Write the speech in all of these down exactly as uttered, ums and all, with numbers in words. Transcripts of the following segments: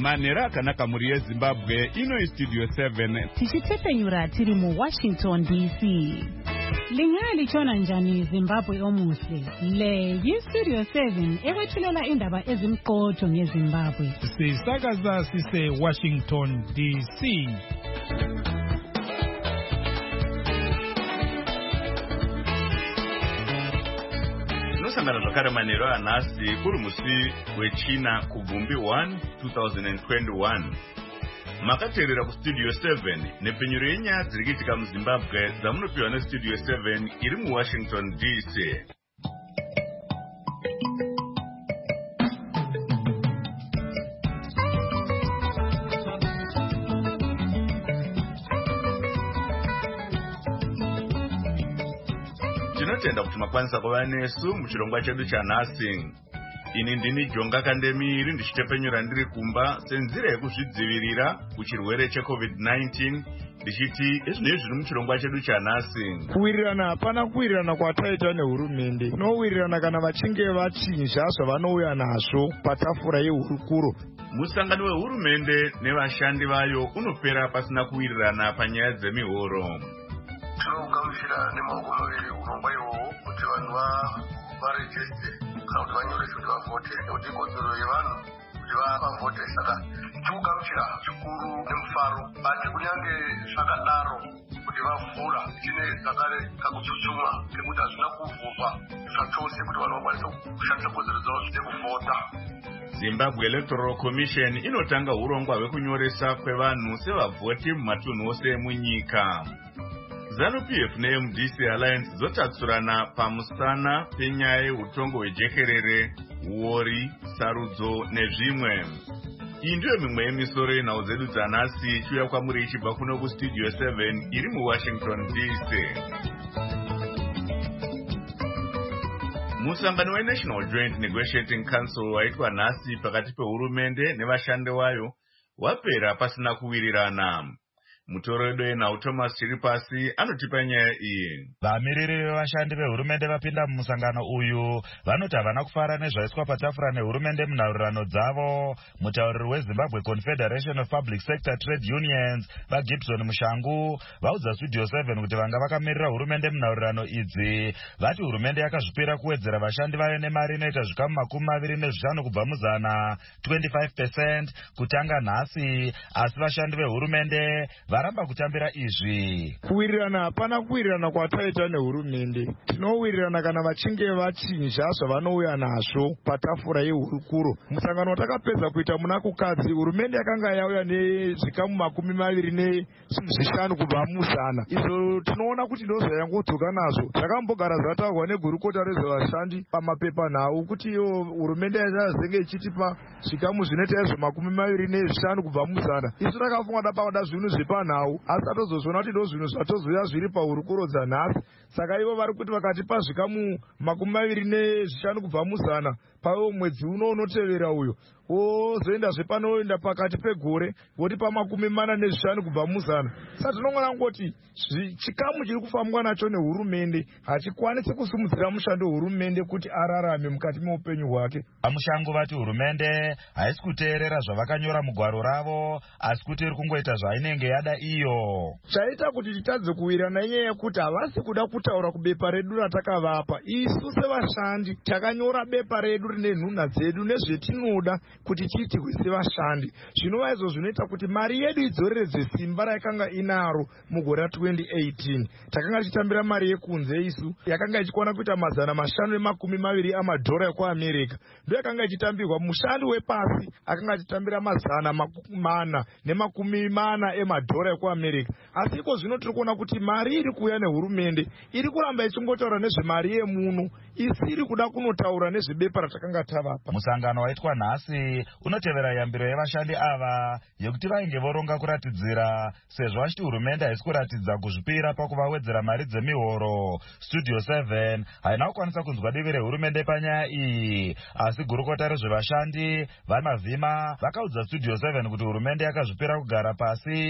Manera akanaka muri yeZimbabwe ino Studio seven. Tichitepenyura tiri mu Washington D C. Lingali chona njani Zimbabwe omuhle. Le yi Studio seven ewethulela indaba ezimqotho ngeZimbabwe. Sisakaza sise Washington D C. Nosangana zvakare manheru anhasi kuri musi wechina kubvumbi one twenty twenty-one. Makateerera kuStudio seven nepenyuro yenyaya dziri kuitika muZimbabwe dzamunopiwa neStudio seven iri muWashington D C. Tinotenda kuti makwanisa kuva nesu muchirongwa chedu chanhasi. Ini ndini Jonga Kandemiri ndichitepenyura ndiri kumba senzira yekuzvidzivirira kuchirwere checovid nineteen ndichiti ezvinezvi zviri muchirongwa chedu chanhasi. Kuwirirana hapana kuwirirana kwataita nehurumende. Kunowirirana kana vachinge vachinja zvavanouya nazvo patafura yehurukuro. Musangano wehurumende nevashandi vayo unopera pasina kuwirirana panyaya dzemihoro. Tinogamuchira nemaoko maviri urongwa iwowo kuti vanhu varejeste kana kuti vanyore kuti vavote nekuti ikodzero yevanhu kuti vavote. Saka tinogamuchira zvikuru nemufaro asi kunyange zvakadaro kuti vavhura tine zvakare kakutsutsuma kekuti hazvina kuvhurwa zvachose kuti vanhu vakwanise kushandisa kodzero dzavo dzekuvhota. Zimbabwe Electoral Commission inotanga urongwa hwekunyoresa kwevanhu sevavhoti mumatunhu ose emunyika. ZANU-P F neM D C Alliance dzotatsurana pamusana penyaya yeutongo hwejekerere, uori, sarudzo nezvimwe. Iyi ndiyo mimwe yemisoro yenhau dzedu dzanhasi ichiuya kwamuri ichibva kuno kuStudio seven iri muWashington D C. Musangano weNational Joint Negotiating Council waitwa nhasi pakati pehurumende nevashandi vayo wapera pasina kuwirirana. Mutoro wedu enhau Thomas Chiripasi anotipa nyaya iyi. Vamiriri vevashandi vehurumende vapinda mumusangano uyu vanoti havana kufara nezvaiswa patafura nehurumende munhaurirano dzavo. Mutauriri weZimbabwe Confederation of Public Sector Trade Unions vaGibson Mushangu vaudza Studio seven kuti vanga vakamirira hurumende munhaurirano idzi vati hurumende yakazvipira kuwedzera vashandi vayo nemari inoita zvikamu makumi maviri nezvishanu kubva muzana twenty-five percent kutanga nhasi, asi vashandi vehurumende varamba kutambira izvi. Kuwirirana hapana kuwirirana kwataita nehurumende. Tinowirirana kana vachinge vachinja zvavanouya nazvo patafura yehurukuro. Musangano watakapedza kuita muna kukadzi hurumende yakanga yauya nezvikamu makumi maviri nezvishanu kubva muzana. Izvo tinoona kuti ndozvayangodzoka nazvo. Zvakambogara zvataurwa negurukota rezvevashandi pamapepanhau kuti iyo hurumende yazenge ichitipa zvikamu zvinoita izvo makumi maviri nezvishanu kubva muzana. Isu takafunga dapavada zvinhu zvepa nhau asi atozozviona kuti ndo zvinhu zvatozoya zviri pahurukuro dzanhasi. Saka ivo vari kuti vakatipa zvikamu makumi maviri nezvishanu kubva muzana paiwo mwedzi uno unotevera uyo wozoenda zvepanoenda pakati pegore ngoti pamakumi mana nezvishanu kubva muzana. Saka tinongona ngoti chikamu chiri kufambwa nacho nehurumende hachikwanisi kusimudzira mushando wehurumende kuti ararame mukati meupenyu hwake. Vamushango vati hurumende haisi kuteerera zvavakanyora mugwaro ravo asi kuti iri kungoita zvainenge yada iyo. Chaita kuti titadze kuwirirana inyaya yekuti havasi kuda kutaura kubepa redu ratakavapa. Isu sevashandi takanyora bepa redu rine nhunha dzedu nezvetinoda kuti tiitirwe sevashandi. Zvinova izvo zvinoita kuti mari yedu idzoreredzwe simba rakanga inaro mugore ra twenty eighteen. Takanga tichitambira mari yekunze isu yakanga ichikwana kuita mazana mashanu nemakumi maviri amadhora ekuAmerica. Ndo yakanga ichitambirwa. Mushandi wepasi akanga achitambira mazana mana nemakumi mana emadhora ekuAmerica. Asi iko zvino tiri kuona kuti mari iri kuuya nehurumende iri kuramba ichingotaura nezvemari yemuno isiri kuda kunotaura nezvebepa ratakanga tavapa. Musangano waitwa nhasi unotevera yambiro yevashandi ava yekuti vainge voronga kuratidzira sezvo vachiti hurumende haisi kuratidza kuzvipira pakuvawedzera mari dzemihoro. Studio seven haina kukwanisa kunzwa divi rehurumende panyaya iyi, asi gurukota rezvevashandi vamavhima vakaudza Studio seven kuti hurumende yakazvipira kugara pasi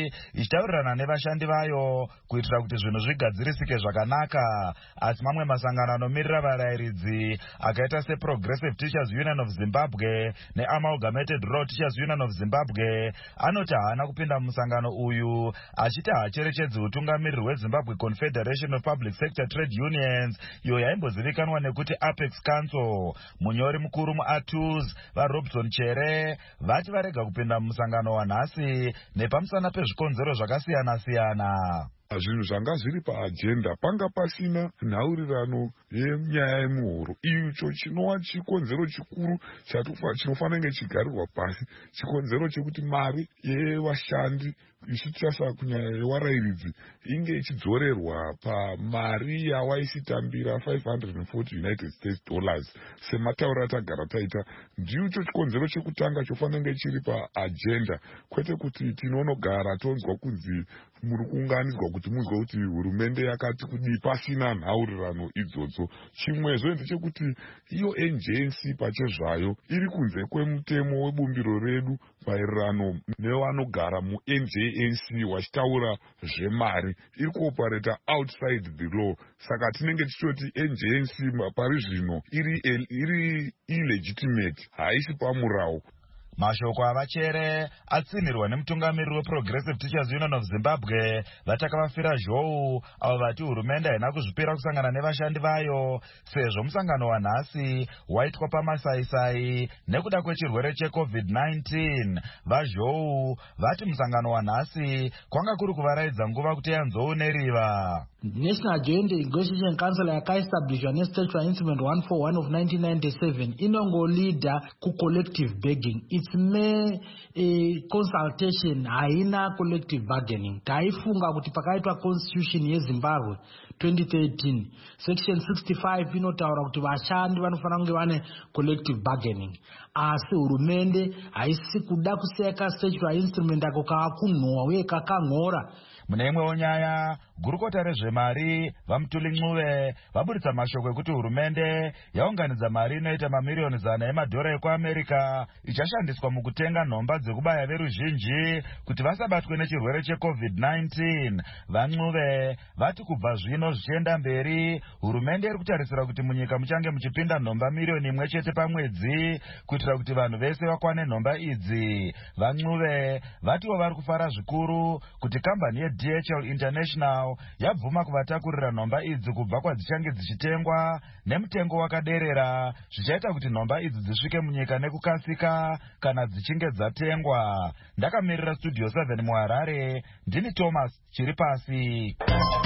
ichitaurirana nevashandi vayo kuitira kuti zvinhu zvigadzirisike zvakanaka. Asi mamwe masangano anomirira varayiridzi akaita seProgressive Teachers Union of Zimbabwe neAmalgamated Rural Teachers Union of Zimbabwe anoti haana kupinda musangano uyu, achiti haacherechedzi utungamiriri hweZimbabwe Confederation of Public Sector Trade Unions iyo yaimbozivikanwa nekuti Apex Council. Munyori mukuru muA T U S vaRobson Chere vati varega kupinda musangano wanhasi nepamusana pezvikonzero zvakasiyana siyana. Zvinhu zvanga zviri paagenda panga pasina nhaurirano yenyaya yemuhoro. Icho chinova chikonzero chikuru chinofanira kunge chigarirwa pasi, chikonzero chekuti mari yevashandi ichitarisa kunyanya yevarayiridzi inge ichidzorerwa pamari yawaisitambira five hundred forty United States dollars sematauro atagara taita. Ndicho chikonzero chekutanga chofanira kunge chiri paagenda, kwete kuti tinonogara tonzwa kunzi muri kuunganidzwa kuti muzwe kuti hurumende yakati kudi pasina nhaurirano idzodzo. Chimwezvo ndechekuti iyo agency pachezvayo iri kunze kwemutemo webumbiro redu maererano nevanogara muN J N C wachitaura zvemari, iri kuoperata outside the law. Saka tinenge tichoti N J N C pari zvino iri iri illegitimate, haisi pamurawo. Mashoko avachere atsinirwa nemutungamiriri weProgressive Teachers Union of Zimbabwe vatakavafira zhou avo vati hurumende haina kuzvipira kusangana nevashandi vayo sezvo musangano wanhasi waitwa pamasaisai nekuda kwechirwere cheCovid nineteen. Vazhou vati musangano wanhasi kwanga kuri kuvaraidza nguva kuti yanzouneriva. National Joint Negotiation Council yakaestablishwa neStatutory Instrument one forty-one of nineteen ninety-seven inongolida ku-collective bargaining. It's mere a consultation, haina collective bargaining. Taifunga kuti pakaitwa constitution yeZimbabwe twenty thirteen section sixty-five inotaura kuti vashandi vanofanira kunge vane collective bargaining. Asi hurumende haisi kuda kuseka statutory instrument ako kakunhwa uye kakang'ora. Mune imwewo nyaya, gurukota rezvemari vaMutuli Ncube vaburitsa mashoko ekuti hurumende yaunganidza mari inoita mamiliyoni zana emadhora ekuAmerica ichashandiswa mukutenga nhomba dzekubaya veruzhinji kuti vasabatwe nechirwere cheCovid nineteen. VaNcube vati kubva zvino zvichienda mberi, hurumende iri kutarisira kuti munyika muchange muchipinda nhomba miliyoni imwe chete pamwedzi kuitira kuti vanhu vese vakwane nhomba idzi. VaNcube vatiwo vari kufara zvikuru kuti kambani ye D H L International yabvuma kuvatakurira nhomba idzi kubva kwadzichange dzichitengwa nemutengo wakaderera, zvichaita kuti nhomba idzi dzisvike munyika nekukasika kana dzichinge dzatengwa. Ndakamirira Studio seven muHarare, ndini Thomas Chiripasi.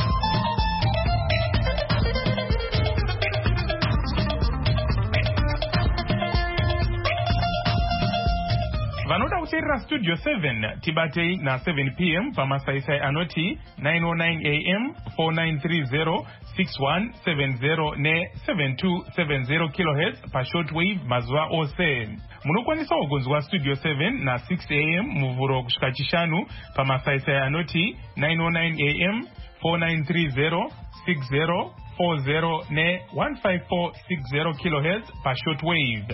Vanoda kuteerera Studio seven tibatei na seven p m pamasaisai anoti nine oh nine a m four nine three zero six one seven zero ne seven two seven zero kilohertz pa shortwave mazuva ose. Munokwanisa kugonzwa Studio seven na six a m muvhuro kusvika chishanu pamasaisai anoti nine oh nine a m four nine three zero six zero four zero ne one five four six zero kilohertz pa shortwave.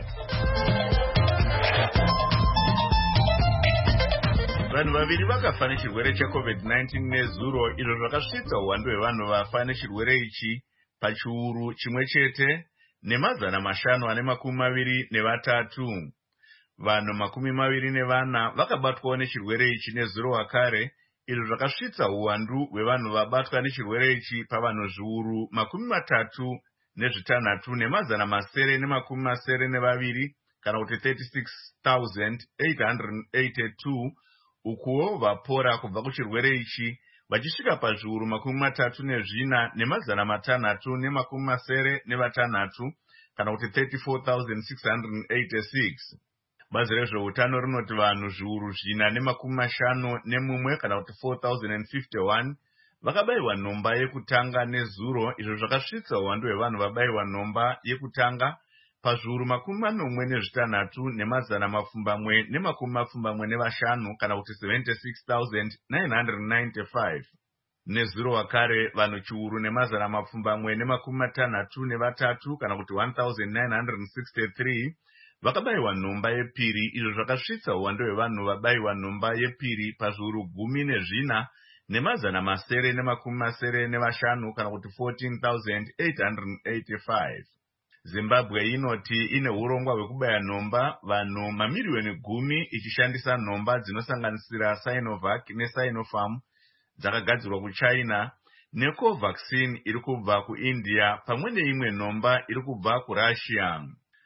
Vanhu vaviri vakafa nechirwere cheCovid nineteen nezuro, izvo zvakasvitsa uwandu hwevanhu vafa nechirwere ichi pachiuru chimwe chete nemazana mashanu ane makumi maviri nevatatu. Vanhu makumi maviri nevana vakabatwawo nechirwere ichi nezuro wakare, izvo zvakasvitsa uwandu hwevanhu vabatwa nechirwere ichi pavanhu zviuru makumi matatu nezvitanhatu nemazana masere nemakumi masere nevaviri kana kuti thirty-six thousand eight hundred eighty-two. Ukuwo vapora kubva kuchirwere ichi vachisvika pazviuru makumi matatu nezvina nemazana matanhatu nemakumi masere nevatanhatu kana kuti thirty-four thousand six hundred eighty-six. Bazi rezveutano rinoti vanhu zviuru zvina nemakumi mashanu nemumwe kana kuti four thousand fifty-one vakabayiwa nhomba yekutanga nezuro, izvo zvakasvitsa uwandu hwevanhu vabayiwa nhomba yekutanga pazviuru makumi manomwe nezvitanhatu nemazana mapfumbamwe nemakumi mapfumbamwe nevashanu kana kuti seventy-six thousand nine hundred ninety-five. Nezuro wakare vanhu chiuru nemazana mapfumbamwe nemakumi matanhatu nevatatu kana kuti one thousand nine hundred sixty-three vakabayiwa nhomba yepiri, izvo zvakasvitsa uwando hwevanhu vabayiwa nhomba yepiri pazviuru gumi nezvina nemazana masere nemakumi masere nevashanu kana kuti fourteen thousand eight hundred eighty-five. Zimbabwe inoti ine urongwa hwekubaya nhomba vanhu mamiriyoni gumi ichishandisa nhomba dzinosanganisira Sinovac neSinopharm dzakagadzirwa kuChina neCovaxin iri kubva kuIndia pamwe neimwe nhomba iri kubva kuRussia.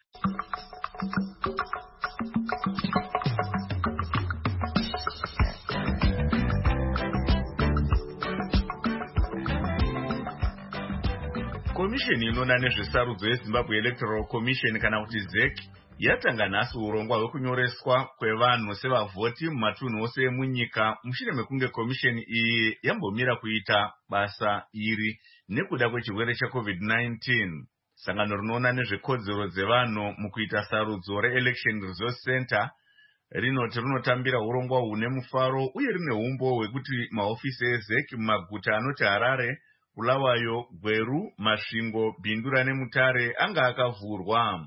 Komisheni inoona nezvesarudzo yeZimbabwe Electoral Commission kana kuti Z E C yatanga nhasi urongwa hwekunyoreswa kwevanhu sevavhoti mumatunhu ose emunyika mushure mekunge komisheni iyi yambomira kuita basa iri nekuda kwechirwere cheCovid nineteen. Sangano rinoona nezvekodzero dzevanhu mukuita sarudzo reElection Resource Center rinoti rinotambira urongwa hune mufaro uye rine umbo hwekuti mahofisi eZ E C mumaguta anoti Harare, Bulawayo, Gweru, Masvingo, Bindura neMutare anga akavhurwa.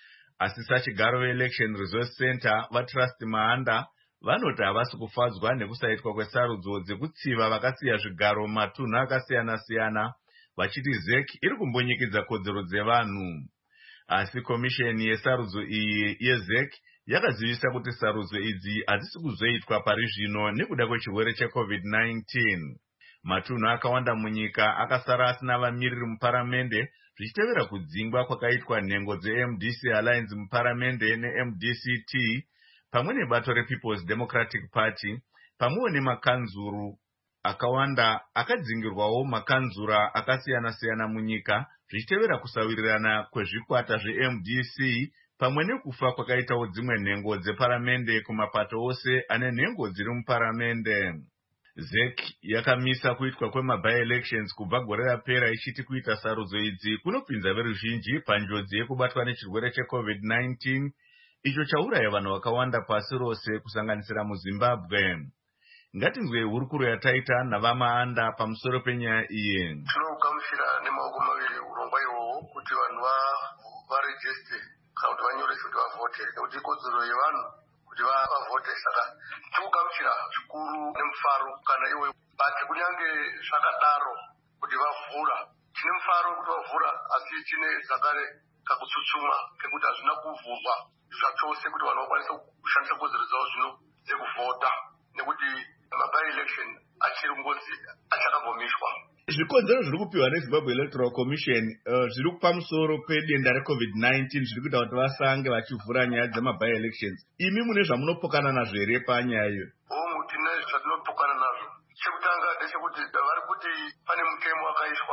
Asi sachigaro veElection Resource Center vaTrust Mahanda vanoti havasi kufadzwa nekusaitwa kwesarudzo dzekutsiva vakasiya zvigaro matunhu akasiyana-siyana, vachiti Z E C iri kumbonyikidza kodzero dzevanhu. Asi komisheni yesarudzo iyi yeZ E C yakazivisa kuti sarudzo idzi hadzisi kuzoitwa pari zvino nekuda kwechirwere cheCovid nineteen. Matunhu akawanda munyika akasara asina vamiriri muparamende zvichitevera kudzingwa kwakaitwa nhengo dzeM D C Alliance muparamende neM D C T pamwe nebato rePeople's Democratic Party pamwewo nemakanzuru akawanda akadzingirwawo makanzura akasiyana-siyana munyika zvichitevera kusawirirana kwezvikwata zveM D C pamwe nekufa kwakaitawo dzimwe nhengo dzeparamende kumapato ose ane nhengo dziri muparamende. Z E C yakamisa kuitwa kwema-by-elections kubva gore rapera ichiti kuita sarudzo idzi kunopinza veruzhinji panjodzi yekubatwa nechirwere cheCovid nineteen icho chauraya vanhu vakawanda pasi rose kusanganisira muZimbabwe. Ngatinzwe hurukuro yataita navaMahanda pamusoro penyaya iyi. Tinogamuchira nemaoko maviri urongwa ihwohwo kuti vanhu varejiste kana kuti vanyorese kuti vavhote nekuti ikodzero yevanhu kuti vavhote. Saka tinogamuchira zvikuru nemufaro kana iwe bati kunyange zvakadaro kuti vavhura tine mufaro kuti vavhura, asi tine zvakare kakutsutsumwa kekuti hazvina kuvhurwa zvachose kuti vanhu vakwanise kushandisa kodzero dzavo zvino dzekuvhota nekuti maby-election achiri ngozi achakambomishwa. Zvikodzero zviri kupiwa neZimbabwe Electoral Commission uh, zviri pamusoro pedenda reCovid nineteen zviri kuita kuti vasange vachivhura nyaya dzemaby-elections. Imi mune zvamunopokana nazvo here panyaya iyo? Hongu tine zvatinopokana nazvo. Chekutanga ndechekuti vari kuti pane mutemo wakaiswa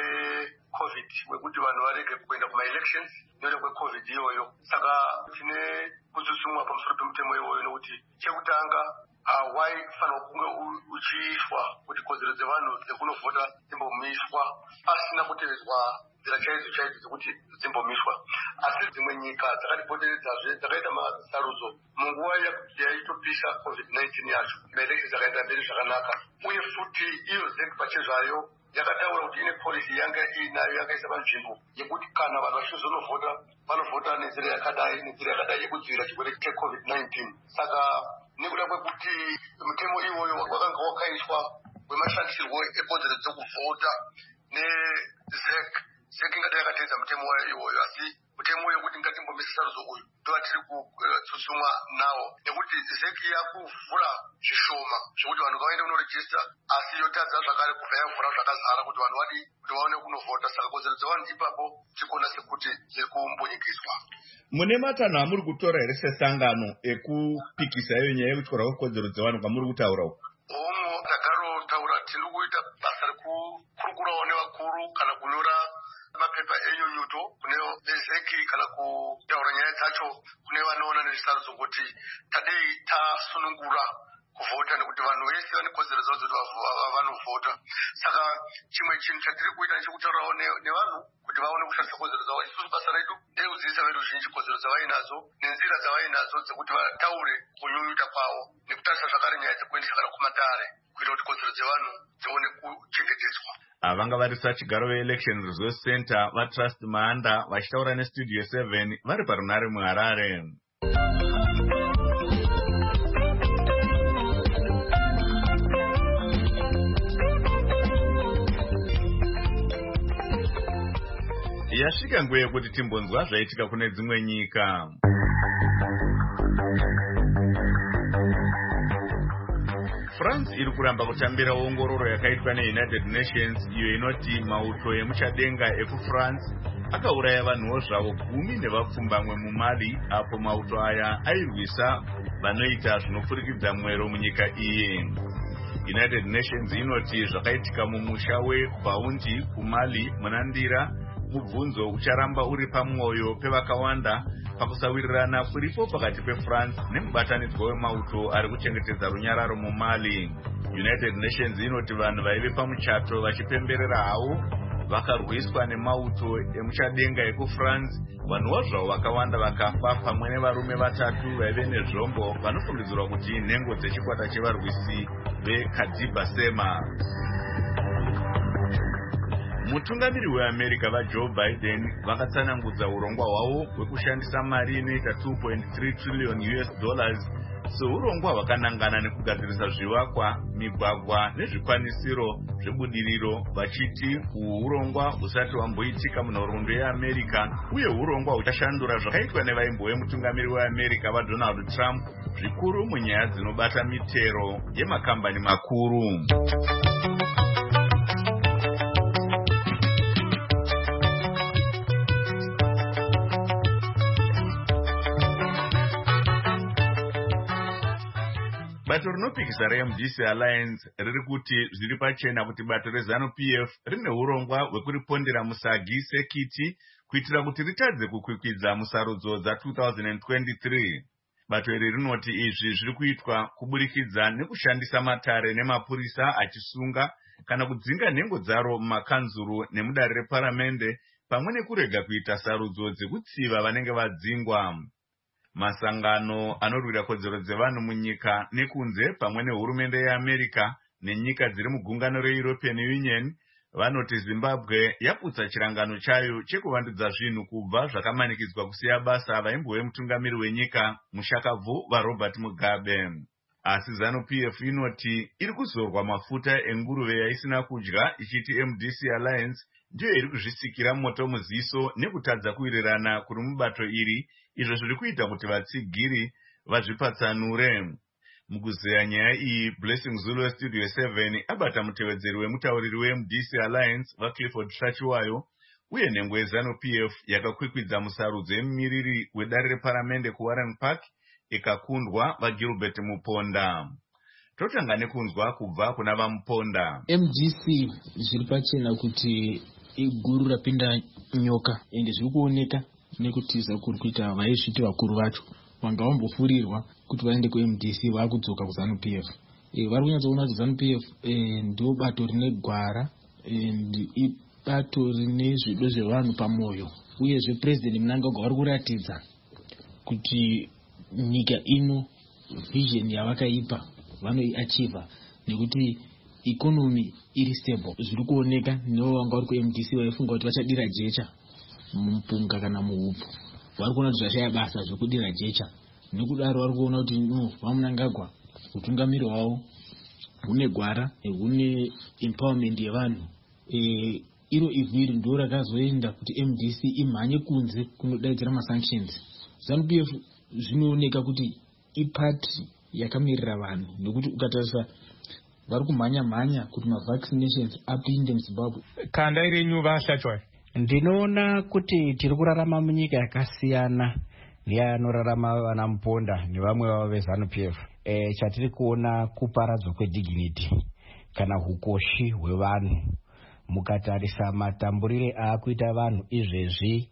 weCovid wekuti vanhu varege kuenda kuma-elections nekuda kweCovid iyoyo. Saka tine kutsutsumwa pamusoro pemutemo iyoyo nekuti chekutanga hawaifanira kunge uchiiswa kuti kodzero dzevanhu dzekunovhota dzimbomishwa pasina kutevedzwa nzira chaidzo chaidzo dzekuti dzimbomishwa. Asi dzimwe nyika dzakatipoteredzazve dzakaita masarudzo munguva yaitopisa COVID nineteen yacho, maelection dzakaenda mberi zvakanaka, uye futi iyo Z E C pachezvayo yakataura kuti ine policy yanga inayo yakaisa panzvimbo yekuti kana vanhu vachizonovhota vanovhota nenzira yakadai nenzira yakadai yekudzivirira chirwere cheCovid nineteen. Saka nekuda kwekuti mutemo iwoyo wakanga wakaiswa wemashandisirwo ekodzero dzokuvhota neZ E C, Z E C ingadai yakateedza mutemo iwoyo, asi mutemo uyo kuti ngatimbomise sarudzo uyu ndova tiri kutsutsumwa nawo nekuti Z E C yakuvhura zvishoma zvokuti vanhu ngavaende kunorejista, asi yotadza zvakare kubva yavhura zvakazara kuti vanhu vadi kuti vaone kunovhota. Saka kodzero dzevanhu ipapo tikona sekuti dziri kumbonyikiswa. Mune matanho amuri kutora here sesangano ekupikisa iyo nyaya yekutyora kwekodzero dzevanhu kwamuri kutaura uku? Hongu tagaro taura tiri kuita basa rekukurukurawo nevakuru kana kunyora mapepa enyunyuto kune Z E C kana kutaura nyaya dzacho kune vanoona nezvisarudzo kuti tadei tasunungura kuvhota nekuti vanhu vese vane kodzero dzavo dzoti vanovhota. Saka chimwe chinhu chatiri kuita nechekutaurawo nevanhu kuti vaone kushandisa kodzero dzavo. Isusu basa redu ndekudzidzisa veruzhinji kodzero dzavainadzo nenzira dzavainadzo dzekuti vataure kunyunyuta kwavo nekutarisa zvakare nyaya dzekuendesa kana kumatare kuita kuti kodzero dzevanhu dzione kuchengetedzwa. avanga varisa chigaro veelection resource center vatrust maanda vachitaura nestudio seven vari parunare muharare. Yasvika nguva yekuti timbonzwa zvaitika kune dzimwe nyika. France iri kuramba kutambira ongororo yakaitwa neUnited Nations iyo inoti mauto emuchadenga ekuFrance akauraya vanhuwo zvavo gumi nevapfumbamwe muMali apo mauto aya airwisa vanoita zvinopfurikidza mwero munyika iyi. United Nations inoti zvakaitika mumusha weBaundi kuMali munandira mubvunzo ucharamba uri pamwoyo pevakawanda pakusawirirana kuripo pakati peFrance nemubatanidzwa wemauto ari kuchengetedza runyararo muMali. United Nations inoti vanhu vaive pamuchato vachipemberera havo vakarwiswa nemauto emuchadenga ekuFrance, vanhuwo zvavo vakawanda vakafa pamwe nevarume vatatu vaive nezvombo vanofungidzirwa kuti nhengo dzechikwata chevarwisi veKadiba Sema. Mutungamiri weAmerica vaJoe Biden vakatsanangudza urongwa hwavo hwekushandisa mari inoita two point three trillion U S dollars seurongwa hwakanangana nekugadzirisa zvivakwa, migwagwa nezvikwanisiro zvebudiriro, vachiti uhu urongwa husati hwamboitika munhoroondo yeAmerica uye urongwa huchashandura zvakaitwa nevaimbo vemutungamiri weAmerica vaDonald Trump zvikuru munyaya dzinobata mitero yemakambani makuru. Bato rinopikisa reM D C Alliance riri kuti zviri pachena kuti bato reZanu P F rine urongwa hwekuripondera musagi sekiti kuitira kuti ritadze kukwikwidza musarudzo dza two thousand twenty-three. Bato iri rinoti izvi zviri kuitwa kuburikidza nekushandisa matare nemapurisa achisunga kana kudzinga nhengo dzaro mumakanzuru nemudare reparamende pamwe nekurega kuita sarudzo dzekutsiva vanenge vadzingwa. Masangano anorwira kodzero dzevanhu munyika nekunze pamwe nehurumende yeAmerica nenyika dziri mugungano reEuropean Union vanoti Zimbabwe yaputsa chirangano chayo chekuvandudza zvinhu kubva zvakamanikidzwa kusiya basa vaimbove mutungamiri wenyika mushakabvu vaRobert Mugabe. Asi Zanu P F inoti iri kuzorwa mafuta enguruve yaisina kudya ichiti M D C Alliance ndiyo iri kuzvisikira moto muziso nekutadza kuwirirana kuri mubato iri, izvo zviri kuita kuti vatsigiri vazvipatsanure. Mukuzeya nyaya iyi, Blessing Zulu Studio seven abata mutevedzeri wemutauriri weM D C Alliance vaClifford Shachiwayo uye nhengo yeZanu P F yakakwikwidza musarudzo yemumiriri wedare reparamende kuWarren Park ikakundwa vaGilbert Muponda. Totanga nekunzwa kubva kuna vaMuponda. M D C zviri pachena kuti iguru rapinda nyoka ende zviri kuoneka nekutiza kuri kuita vaizviti vakuru vacho vanga vambofurirwa kuti vaende kuM D C vakudzoka kuZanu P F. E, vari kunyatsoona kuti ZANU P F e, ndo bato rine gwara bato rine zvido zvevanhu pamwoyo uyezve President Mnangagwa vari kuratidza kuti nyika ino vision yavakaipa vanoiachiva nekuti economy iri stable. Zviri kuoneka nevo vanga vari kuM D C vaifunga kuti vachadira jecha mumpunga kana muhupu, vari kuona kuti zvashaya basa zvekudira jecha. Nekudaro vari kuona kuti no vaMnangagwa utungamiri hwavo hune gwara, hune empowerment yevanhu. E, iro ivhiri ndo rakazoenda kuti M D C imhanye kunze kunodaidzira masanctions. ZANU P F zvinooneka kuti ipati yakamirira vanhu nekuti ukatarisa vari kumhanya mhanya kuti mavaccinations apinde muZimbabwe. Kanda irenyu vaShachwa. Ndinoona kuti tiri kurarama munyika yakasiyana neyanorarama vana Muponda nevamwe vavo veZANU P F. E, chatiri kuona kuparadzwa kwedignity kana hukoshi hwevanhu. Mukatarisa matamburire akuita vanhu izvezvi,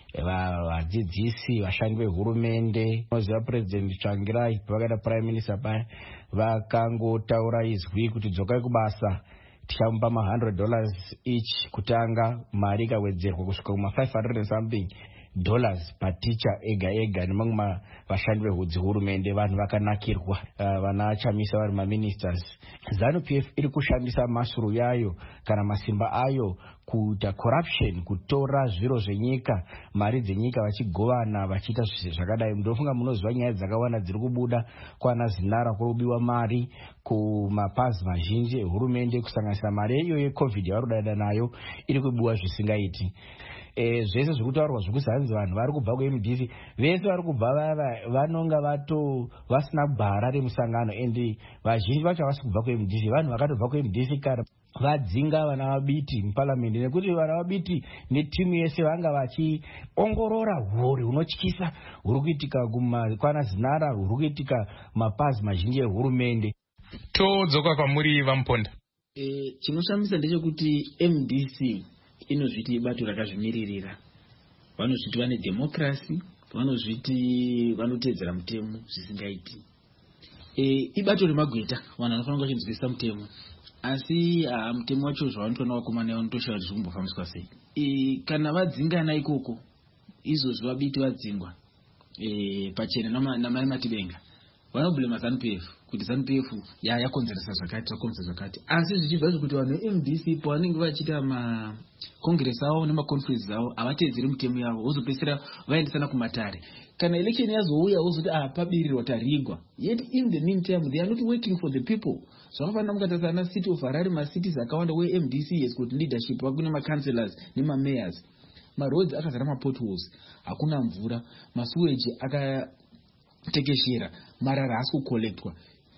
vadzidzisi, vashandi vehurumende, noziva President Tsvangirai pavakaita Prime Minister paya vakangotaura izwi kuti dzokai kubasa, tichamupa ma one hundred dollars each kutanga, mari ikawedzerwa kusvika kuma five hundred and something dollars paticha ega ega nemamwe vashandi vehurumende vanhu vakanakirwa uh, vana Chamisa vari maministers. ZANU-P F iri kushandisa masuru yayo kana masimba ayo kuita corruption, kutora zviro zvenyika, mari dzenyika vachigovana vachiita zvakadai. Ndofunga munoziva nyaya dzakawanda dziri kubuda kwana Zinara kurubiwa mari kumapazi mazhinji ehurumende kusanganisira mari iyo yecovid yavari kudada nayo iri kubiwa zvisingaiti. E, zvese zvekutaurwa zvekuzanzi vanhu vari kubva ku-M D C vese vari kubva vava vanonga vato vasina bhara remusangano endi vazhinji vacho havasi kubva ku-M D C, vanhu vakatobva ku-M D C kana vadzinga vana vabiti muparliamendi nekuti vana vabiti netimu yese vanga vachiongorora huri hunotyisa huri kuitika kwana Zinara, huri kuitika mapazi mazhinji ehurumende. Todzoka kwamuri vamuponda. E, chinoshamisa ndechekuti M D C inozviti ibato rakazvimiririra, vanozviti vane democracy, vanozviti vanotedzera mutemo zvisingaiti. E, ibato remagweta, vanhu vanofanira kuchinzwisa mutemo, asi uh, mutemo wacho zvavanotoona vakomana vanotoshaura kuti zvikumbofambiswa sei. E, kana vadzingana ikoko izvozvi vabiti vadzingwa e, pachena namai Matibenga vanoblema ZANU-P F kuti ZANU-P F ya yakonzeresa zvakati yakonzeresa zvakati, asi zvichibva zvekuti vanhu ve-M D C pavanenge vachiita makongresi avo nemaconferences avo havatedzeri mutemo yavo, vozopedzisira vaendesana kumatare. Kana election yazouya vozoti ah pabirirwa tarigwa, yet in the meantime they are not working for the people. Zvakafanana mukatarisa ana city of Harare, macities akawanda we-M D C has got leadership, vakune ma-councillors nema-mayors, maroads akazara ma-potholes, hakuna mvura, masuweji akatekeshera, marara haasi kucollectwa.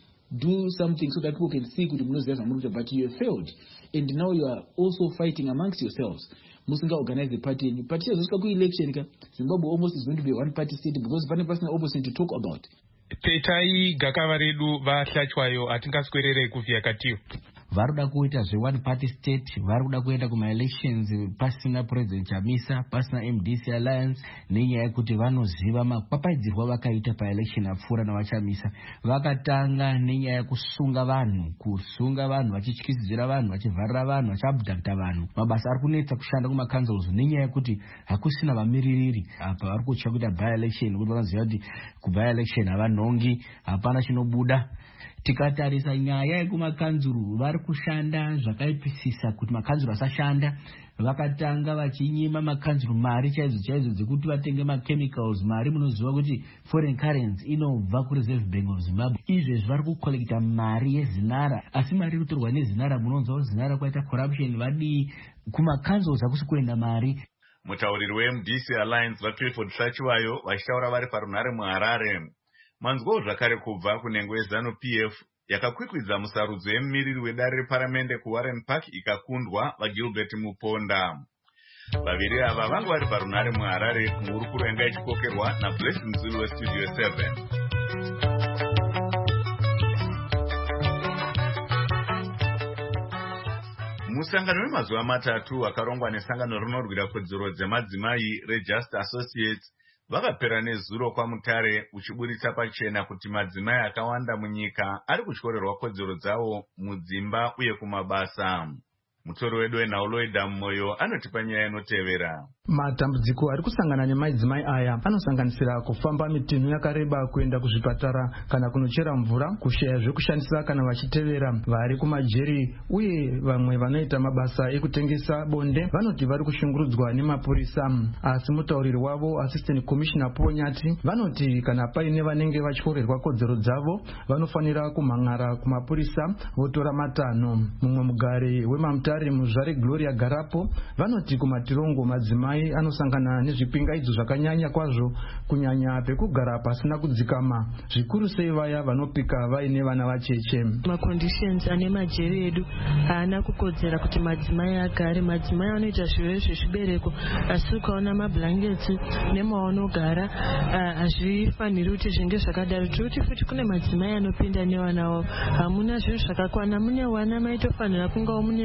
Do something so that people can see kuti munoziva zvamunoita, but you have failed, and now you are also fighting amongst yourselves. Musinga organize the party, and party has also election. Zimbabwe almost is going to be a one party state because pane pasina opposition to talk about. Petai gakava redu vahlachwayo hatingaswererei kuvhiya katiyo. vari kuda kuita zve-one party state, vari kuda kuenda kuma-elections pasina president Chamisa, pasina M D C alliance, nenyaya yekuti vanoziva makwapaidzirwa vakaita pa-election apfuura navachamisa. Vakatanga nenyaya yekusunga vanhu, kusunga vanhu, vachityisidzira vanhu, vachivharira vanhu, vachiabducta vanhu. Mabasa ari kunetsa kushanda kuma-councils nenyaya yekuti hakusina vamiririri. Apa vari kutya kuita by-election, kuti vanoziva kuti ku-by-election havanhongi, hapana chinobuda. Tikatarisa nyaya yekumakanzuru vari kushanda zvakaipisisa kuti makanzuru asashanda. Vakatanga vachinyima makanzuru mari chaidzo chaidzo dzekuti vatenge machemicals, mari munoziva kuti foreign currency inobva kureserve bank of Zimbabwe. Izvezvi vari kukolekta mari yeZinara, asi mari iri kutorwa neZinara munonzwa kuti Zinara kwaita corruption, vadii kumakanzuru hakusi kuenda mari. Mutauriri we-M D C Alliance vaClifford Hlachiwayo vachitaura vari parunhare muHarare. Manzwawo zvakare kubva kunhengo yeZANU-P F yakakwikwidza musarudzo yemumiriri wedare reparamende kuWarren Park ikakundwa vaGilbert Muponda. Vaviri ava vanga vari parunhare muHarare muhurukuro yanga ichikokerwa naBlessing Mzulu weStudio seven. Musangano wemazuva matatu wakarongwa nesangano rinorwira kodzero dzemadzimai reJust Associates vakapera nezuro kwaMutare uchiburitsa pachena kuti madzimai akawanda munyika ari kutyorerwa kodzero dzavo mudzimba uye kumabasa. Mutori wedu weNauloida Moyo anotipa nyaya inotevera. Matambudziko ari kusangana nemadzimai aya anosanganisira kufamba mitinhu yakareba kuenda kuzvipatara kana kunochera mvura, kushaya zvekushandisa kana vachitevera vari kumajeri, uye vamwe vanoita mabasa ekutengesa bonde vanoti vari kushungurudzwa nemapurisa. Asi mutauriri wavo Assistant Commissioner Ponyati vanoti kana paine vanenge vachorerwa kodzero dzavo vanofanira kumhangara kumapurisa votora matanho. Mumwe mugari wemaMutare Muzvare Gloria Garapo vanoti kumatirongo madzimai anosangana nezvipingaidzo zvakanyanya kwazvo, kunyanya pekugara pasina kudzikama, zvikuru sei vaya vanopika vaine vana vacheche. Maconditions ane majeri edu haana kukodzera kuti madzimai agare. Madzimai anoita zviro zvezvibereko, asi ukaona mablankets nemaonogara hazvifaniri kuti zvinge zvakadaro. Tiri futi kune madzimai anopinda nevana wavo, hamuna zvinhu zvakakwana. Mune wana maitofanira kungawo mune maplay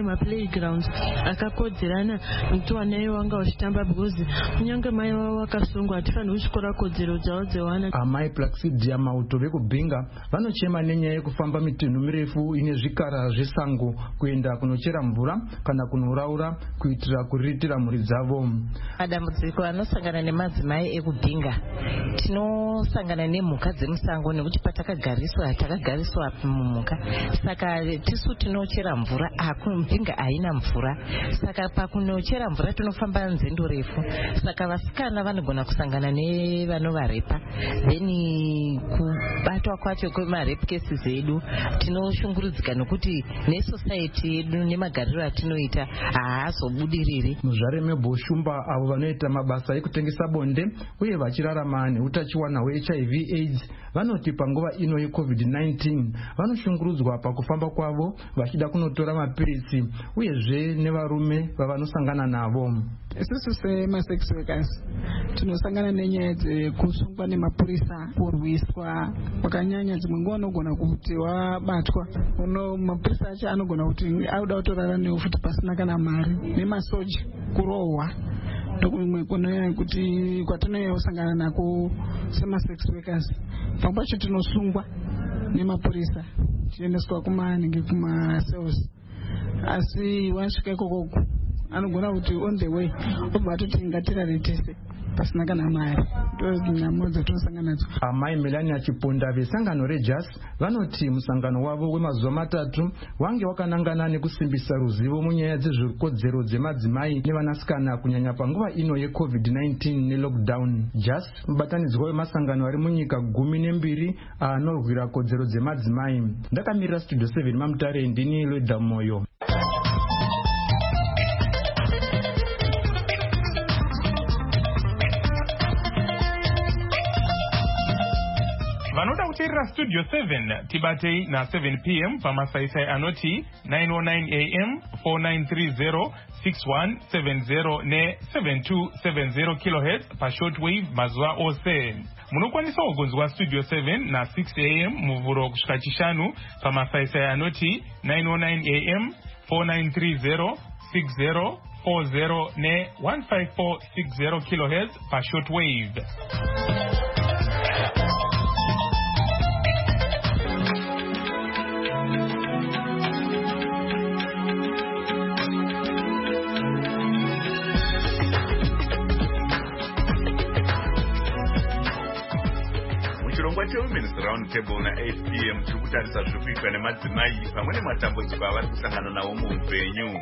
playgrounds akakodzerana kuti vana ivo vanga vachitamba because kunyange mai vavo vakasungwa hatifaniri kutyora kodzero dzavo dzevana. Amai Placidia Mauto vekubhinga vanochema nenyaya yekufamba mitunhu mirefu ine zvikara zvesango kuenda kunochera mvura kana kunoraura kuitira kuriritira mhuri dzavo. Madambudziko anosangana nemadzimai ekubhinga, tinosangana nemhuka dzemusango nekuti patakagariswa takagariswa mumhuka, saka tisu tinochera mvura mubhinga haina mvura, saka pakunochera mvura tinofamba nzendo refu, saka vasikana vanogona kusangana nevanovarepa, then kubatwa kwacho kwemarepu cases edu tinoshungurudzika nokuti nesociety yedu nemagariro atinoita haazobudiriri. Muzvare meboshumba avo vanoita mabasa ekutengesa bonde uye vachirarama neutachiwana hwe-H I V AIDS vanoti panguva ino ye-covid nineteen vanoshungurudzwa pakufamba kwavo vachida kunotora mapirisi uyezve nevarume vavanosangana navo. Isusu sema-sex workers tinosangana nenyaya dzekusungwa nemapurisa, kurwiswa kwakanyanya. Dzimwe nguva unogona kuti wabatwa uno mapurisa acho anogona kuti auda kutorara newe futi pasina kana mari, nemasoja kurohwa. Ndokumwe kunoya kuti kwatinoyosangana nako sema-sex workers, pamwe pacho tinosungwa nemapurisa tiendeswa kumanenge kuma-cells, asi wasvika ikokoko anogona kuti on the way obva atoti ngatirare tese pasina kana mari. Ndonyamo dzatinosangana nadzo. Amai Melania Chiponda vesangano reJAS vanoti musangano wavo wemazuva matatu wange wakanangana nekusimbisa ruzivo munyaya dzezvikodzero dzemadzimai nevanasikana kunyanya panguva ino ye-covid nineteen nelockdown. JAS mubatanidzwa wemasangano ari munyika gumi nembiri anorwira kodzero dzemadzimai. Ndakamirira studio seven mamutare ndini Loida Moyo. Vanoda kuteerera studio seven tibatei na seven p m pamasaisai anoti nine oh nine a m four nine three zero six one seven zero ne seven two seven zero kilohertz pashortwave mazuva ose. Munokwanisa kugonzwa studio seven na six a m muvhuro kusvika chishanu pamasaisai anoti nine oh nine a m four nine three zero six zero four zero ne one five four six zero kilohertz pashortwave. Women's Round Table na eight p m tikutarisa zvikuitwa nemadzimai pamwe nematambudziko avari kusangana nawo muupenyu.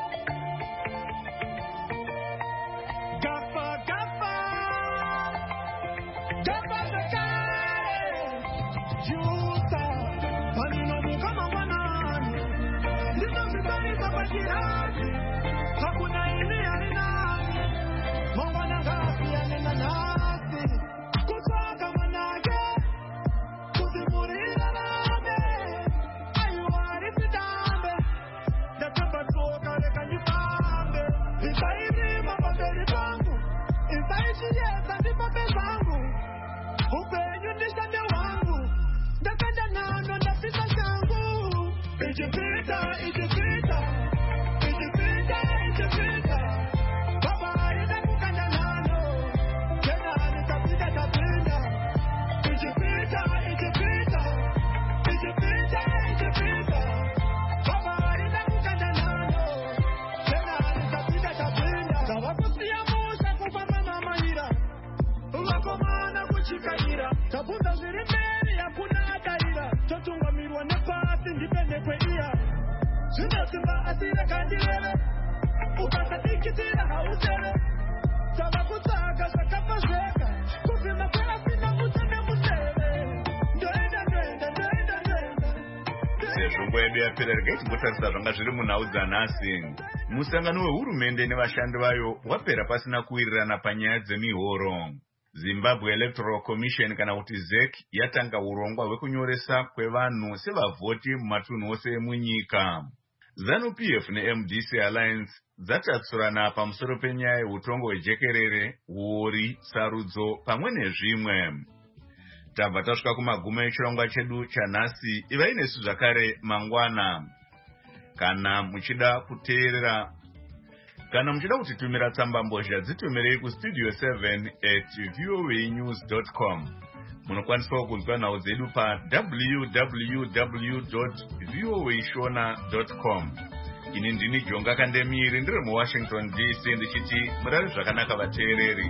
Kutarisa zvanga zviri munhau dzanhasi, musangano wehurumende nevashandi vayo wapera pasina kuwirirana panyaya dzemihoro. Zimbabwe Electoral Commission kana kuti Z E C yatanga urongwa hwekunyoresa kwevanhu sevavhoti mumatunhu ose emunyika. ZANU-P F ne-M D C Alliance dzatatsurana pamusoro penyaya yeutongo hwejekerere, uori, sarudzo pamwe nezvimwe. Tabva tasvika kumagumo echirongwa chedu chanhasi. Ivai nesu zvakare mangwana. kana muchida kuteerera kana muchida kutitumira tsamba mbozha dzitumirei kustudio seven at voanews dot com. Munokwanisawo kunzwa nhau dzedu pa w w w dot voashona dot com. Ini ndini Jonga Kandemiri ndiri muWashington D C ndichiti murari zvakanaka vateereri.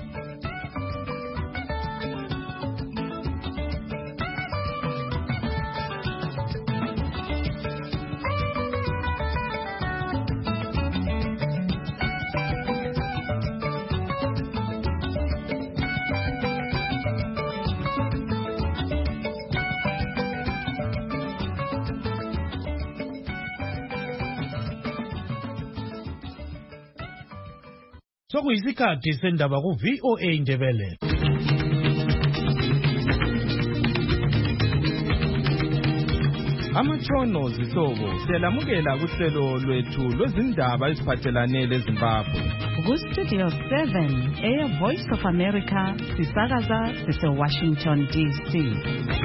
Sokuyisikhathi sendaba ku V O A Ndebele. Amatshono zihlobo siyalamukela kuhlelo lwethu lwezindaba eziphathelane leZimbabwe. Ku Studio seven, Air Voice of America, sisakaza sise Washington D C.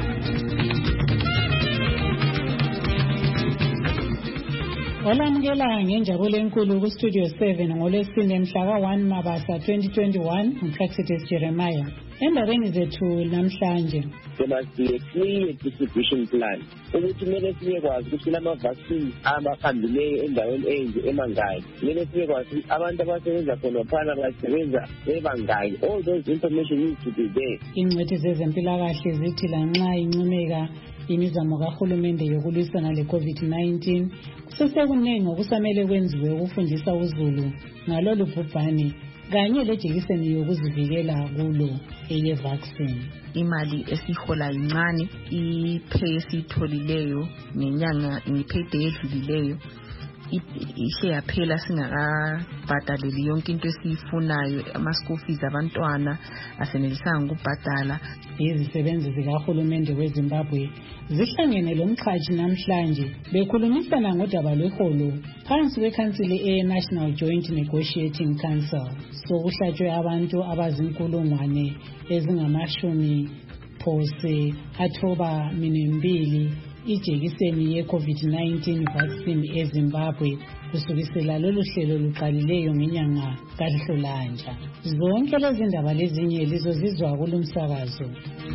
Olamukela ngenjabulo enkulu ku Studio seven ngolwesine mhla ka one Mabasa twenty twenty-one uMplaxitis Jeremiah. Endabeni zethu namhlanje there must be a clear distribution plan ukuthi kumele sibe kwazi ukuthi lama vaccines abahambileyo endaweni enje emangayi, kumele sibe kwazi abantu abasebenza khona phana basebenza bebangaki. All those information needs to be there. Ingcwethi zezempilakahle zithi lanxa incumeka imizamo kahulumende yokulwisana le-COVID nineteen kusesekuningi okusamele kwenziwe ukufundisa uzulu ngalolu bhubhane kanye lejekiseni yokuzivikela kulo eye-vaccine. Imali esihola incane, ipay esitholileyo ngenyanga ngepayday edlulileyo ishe yaphela singakabhadaleli yonke into esiyifunayo. Ama-school fees abantwana asenelisanga ukubhadala. Izisebenzi zikahulumende weZimbabwe zihlangene lomqhashi namhlanje bekhulumisana ngodaba lweholo phansi kwekhansili e-National Joint Negotiating Council. Sokuhlatshwe abantu abazinkulungwane ezingamashumi phose athoba minembili ijekiseni ye-COVID nineteen vaccine eZimbabwe kusukisela lolu hlelo luqalileyo ngenyanga kaNhlolanja. Zonke lezi ndaba lezinye lizozizwa kulumsakazo.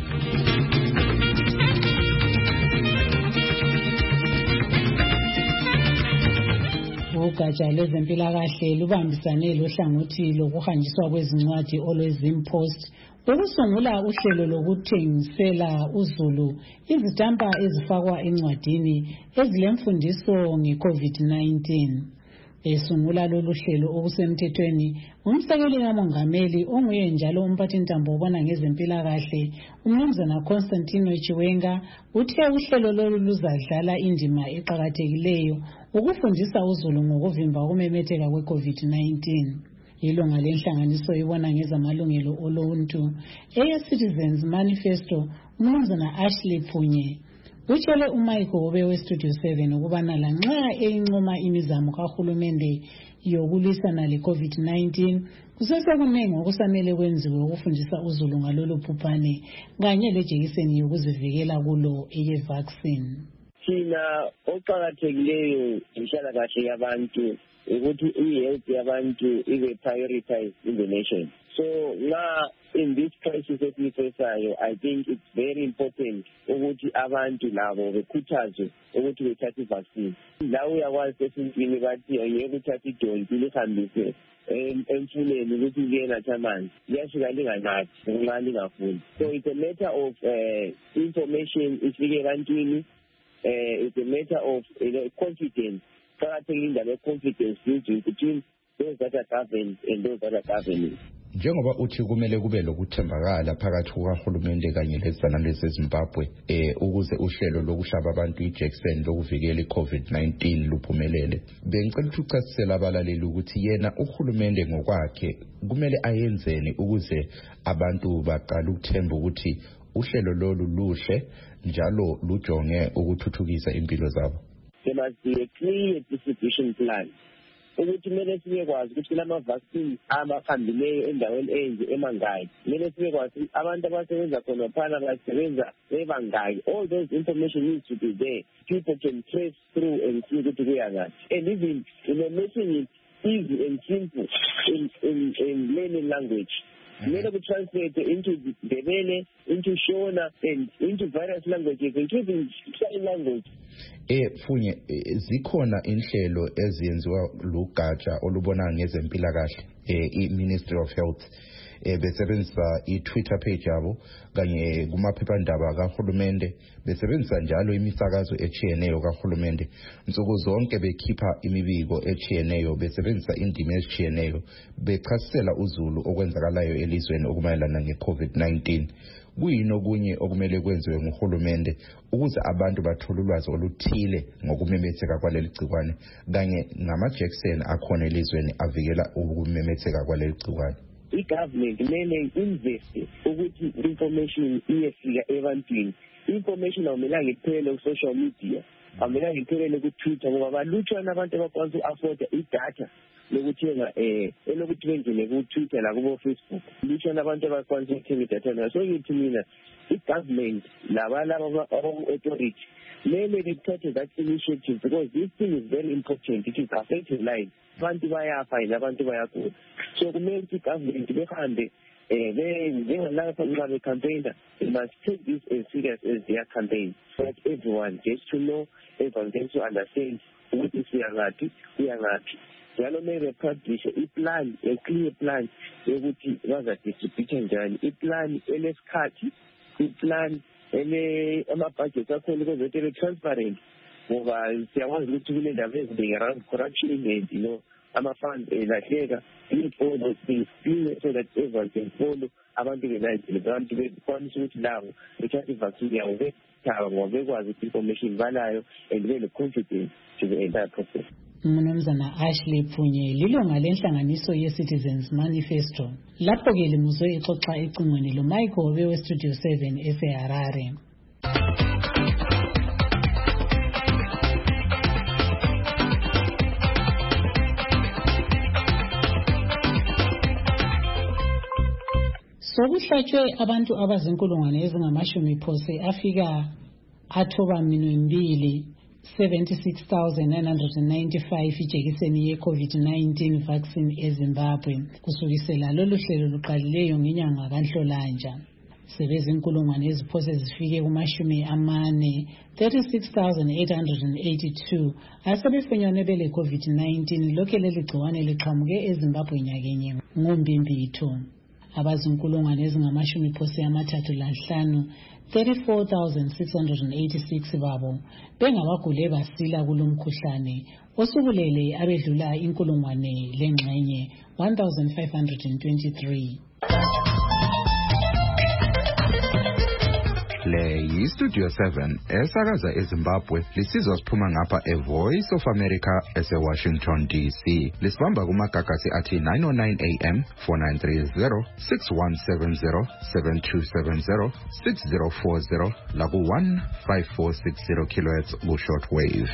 Ugatsha lwezempilakahle lubambisane lohlangothi lokuhanjiswa kwezincwadi olweZimpost ukusungula uhlelo lokuthengisela uzulu izitampa ezifakwa encwadini ezilemfundiso nge-COVID nineteen. Esungula lolu hlelo okusemthethweni umsekeli kamongameli onguye njalo umphathintambo obona ngezempilakahle uMnumzana Constantino Chiwenga uthe uhlelo lolu luzadlala indima eqakathekileyo ukufundisa uzulu ngokuvimba ukumemetheka kwe-COVID nineteen. Ilunga lenhlanganiso ibona ngezamalungelo oluntu eya-Citizens Manifesto uMnumzana Ashley Phunye utshele uMichael Obe we-Studio seven ukubana lanxa eyincoma imizamo kahulumende yokulwisana le-COVID nineteen kusesekuningi okusamele kwenziwe ukufundisa uzulu ngalolu bhubhane kanye lejekiseni yokuzivikela kulo eye-vaccine. Thina oqakathekileyo inhlalakahle yabantu ukuthi i-health yabantu ibe prioritized in the nation. So now in this crisis esiyifaceayo, I think it's very important ukuthi abantu labo bekhuthazwe ukuthi bethathe i-vaccine. La uyakwazi esintwini bathi angeke uthathe idonki lihambise emfuleni ukuthi liyenatha amanzi, liyashika linganathi ngenxa lingafuni. So it's a matter of uh, information ifike ebantwini. Uh, it's a matter of you know, confidence. Starting the confidence building between those that are governed and those that are governing. Njengoba uthi kumele kube lokuthembakala phakathi kukaHulumende kanye lezizana leZimbabwe eh ukuze uhlelo lokuhlaba abantu ijekiseni lokuvikela iCovid nineteen luphumelele. Bengicela ukuthi uchasisele abalaleli ukuthi yena uHulumende ngokwakhe kumele ayenzeni ukuze abantu baqala ukuthemba ukuthi uhlelo lolu luhle njalo lujonge ukuthuthukisa impilo zabo. There must be a clear distribution plan ukuthi kumele sibekwazi ukuthi kulama-vaccine abahambileyo endaweni enje emangayi. Kumele sibekwazi abantu abasebenza khona phana basebenza bebangaki. All those information needs to be there. People can trace through and see ukuthi kuyangani. And even, you know, making it easy and simple in, in, in learning language. Kumele ku-translate into Ndebele, into Shona, and into various languages, including sign language. Eh Funye, zikhona inhlelo eziyenziwa lugatsha olubona ngezempilakahle, eh i-Ministry of Health, eh besebenzisa i-Twitter page yabo kanye kumaphephandaba kahulumende, besebenzisa njalo imisakazo echiyeneyo kahulumende. Nsuku zonke bekhipha imibiko echiyeneyo, besebenzisa indimi echiyeneyo, bechasisela uzulu okwenzakalayo elizweni okumayelana nge-COVID nineteen. Kuyini okunye okumele kwenziwe nguhulumende ukuze abantu bathole ulwazi oluthile ngokumemetheka kwaleli gciwane kanye ngama-Jackson akhona elizweni avikela ukumemetheka kwaleli gciwane? I-government kumele investe ukuthi information iyefika ebantwini. Information awumelanga iphelele ku-social media, awumelanga iphelele ku-Twitter, ngoba balutshwana abantu abakwazi uku-afforda idatha lokuthenga eh elokuthi bengene ku-Twitter nakubo-Facebook. Lutshwana abantu abakwazi ukuthenga idatha. So ngithi mina i-government labalaba aba-authority kumele bethathe that initiative, because this thing is very important. It is affecting lives. Abantu bayafa yini, abantu bayagula. So kumele ukuthi i-government behambe eh njengalapha nxa becampaigner, they must take this as serious as their campaign, so that everyone gets to know, everyone gets to understand ukuthi siyangaphi kuyangaphi. Njalo mele publish i-plan, a clear plan yokuthi bazadistribute njani, i-plan elesikhathi, i-plan ele ama-budget akhona ukuze ebe transparent, ngoba siyakwazi ukuthi kunendaba eziningi around corruption and, you know, ama-funds elahleka. We need all those things so that everyone can follow. Abantu benayizile, abantu bekwanisa ukuthi lawo bethathe i-vaccine yabo bethaba ngoba bekwazi ukuthi information banayo and bene-confidence to the entire process. Mnumzana Ashley Pfunye lilunga lenhlanganiso ye-Citizens Manifesto. Lapho-ke limuzwe ixoxa ecingweni lo-Michael Obe we-Studio seven ese-Harare. Sokuhlatshwe abantu abazinkulungwane ezingamashumi phose afika athoba minwembili seventy-six thousand nine hundred ninety-five ijekiseni ye-COVID nineteen vaccine eZimbabwe kusukisela lolu hlelo luqalileyo ngenyanga kaNhlolanja. Sebezinkulungwane eziphose zifike kumashumi amane thirty-six thousand eight hundred eighty-two asebefenywane bele COVID nineteen lokhe leli gciwane liqhamuke eZimbabwe nyakenye ngoMbimbitho. Abazinkulungwane ezingamashumi phose amathathu lanhlanu thirty-four thousand six hundred eighty-six babo bengabagule basila kulomkhuhlane osubulele abedlula inkulungwane lengxenye one thousand five hundred twenty-three. Le yi-Studio seven esakaza eZimbabwe lisizwa siphuma ngapha e-Voice of America ese-Washington D C. Lisibamba kumagagasi athi nine oh nine A M, four nine three zero, six one seven zero, seven two seven zero, six zero four zero laku one five four six zero kilohertz ku-shortwave.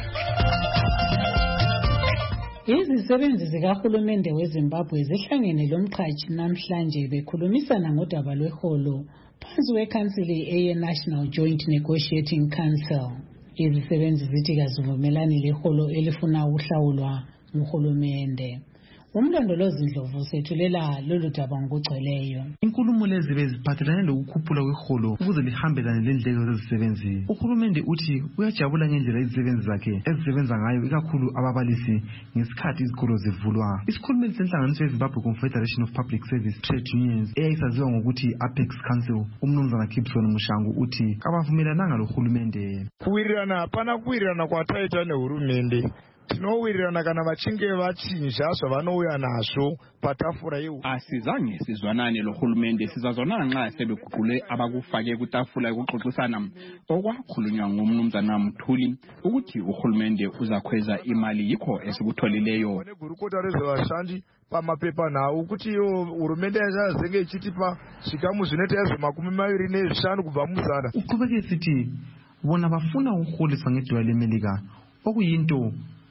Izisebenzi zikahulumende weZimbabwe zihlangene lomqhatshi namhlanje bekhulumisana ngodaba lweholo phansi wekhansili eye-National Joint Negotiating Council. Izisebenzi zithi kazivumelani leholo elifuna ukuhlawulwa nguhulumende. Umlondolozi Ndlovu sethulela lolu daba ngokugcweleyo. Inkulumo lezi beziphathelane lokukhuphula kweholo ukuze lihambelane lendleko zezisebenzi. Uhulumende uthi uyajabula ngendlela izisebenzi zakhe ezisebenza ngayo, ikakhulu ababalisi ngesikhathi izikolo zivulwa. Isikhulumeli senhlanganiso yeZimbabwe Confederation of Public Service Trade Unions eyayisaziwa ngokuthi Apex Council, umnumzana Gibson Mushangu uthi kabavumelananga lohulumende. Kuwirirana hapana kuwirirana kwataita nehurumende. Tinowirirana kana vachinge vachinja zvavanouya nazvo patafura yehu. Asizange sizwanane lohulumende, sizazwana nxa sebeguqule abakufake kutafula yokuxoxisana okwakhulunywa ngumnumzana Mthuli ukuthi uhulumende uzakhweza imali yikho esikutholileyo. Negurukota rezvevashandi pamapepa nawo ukuthi iyo hurumende yachazenge ichitipa zvikamu zvinoita ezvemakumi maviri nezvishanu kubva muzana. Uqhubeke sithi bona bafuna ukuholiswa ngedollar leMelika okuyinto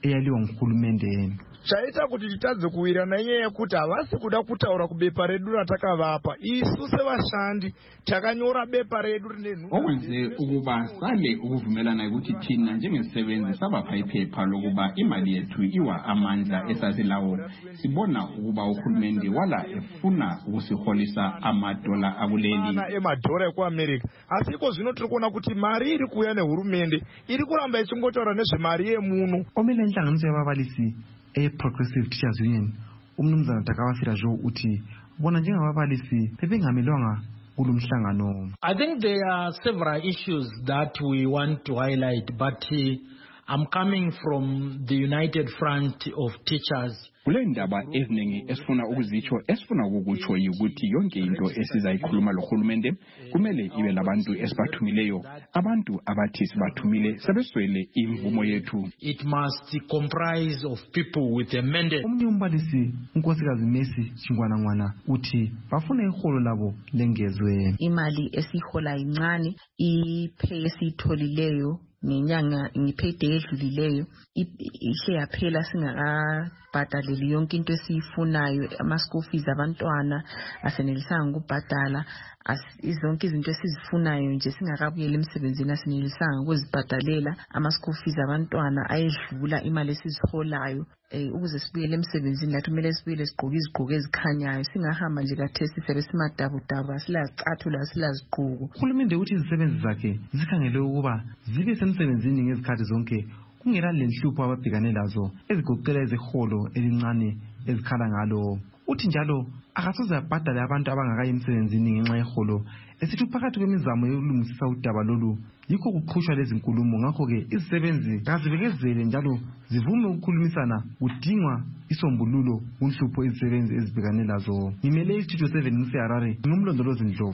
eyaliwa nguhulumende. chaita kuti titadze kuwirana inyaya yekuti havasi kuda kutaura kubepa redu ratakavapa. Isu sevashandi takanyora bepa redu rine nhunha. Okwenze ukuba sale ukuvumelana ukuthi thina njengesisebenzi sabapha iphepha lokuba imali yethu iwa amandla esasilawo. Sibona ukuba uhulumende wala efuna ukusiholisa amadola akuleli. Emadhora ekuAmerica. Asiko zvino tiri kuona kuti mari iri kuuya nehurumende iri kuramba ichingotaura nezvemari yemuno. Omele nhlanganiso yababalisi e-Progressive Teachers Union umnumzana Takawasira Joe uthi bona njengababalisi bebengamelwanga kulo mhlangano. I think there are several issues that we want to highlight, but uh, I'm coming from the United Front of Teachers. Kule ndaba eziningi esifuna ukuzitsho esifuna ukukutsho ukuthi yonke into esizayikhuluma lohulumende kumele ibe labantu esibathumileyo, abantu abathi sibathumile sebeswele imvumo yethu. It must comprise of people with a mandate. Omnye umbalisi unkosikazi Messi Chingwana uthi bafuna iholo labo lengezwe. Imali esihola incane, ipay esitholileyo nenyanga ngiphethe edlulileyo ishe yaphela singakabhadaleli yonke into esiyifunayo, ama school fees abantwana asenelisanga ukubhadala, izonke izinto esizifunayo nje singakabuyela emsebenzini asenelisanga ukuzibhadalela, ama school fees abantwana ayedlula imali esiziholayo. Eh ukuze sibuyele emsebenzini lathi kumele sibuyele sigqoke izigqoko ezikhanyayo, singahamba nje kathesi sebe simadabudaba silazicathula silaziqhuko. Uhulumende uthi izisebenzi zakhe zikhangele ukuba zibe semsebenzini ngezikhathi zonke kungela lenhlupho ababhekane lazo ezigoqela ezeholo elincane ezikhala ngalo. Uthi njalo akasoze abhadale abantu abangakayi emsebenzini ngenxa yeholo, esithi phakathi kwemizamo yokulungisisa udaba lolu yikho kuqhushwa lezi nkulumo. Ngakho ke izisebenzi kazibekezele njalo zivume ukukhulumisana kudingwa isombululo kunhlupho izisebenzi ezibhekane lazo. Ngimele iStudio seven ngiseHarare, ngumlondolozi Ndlovu.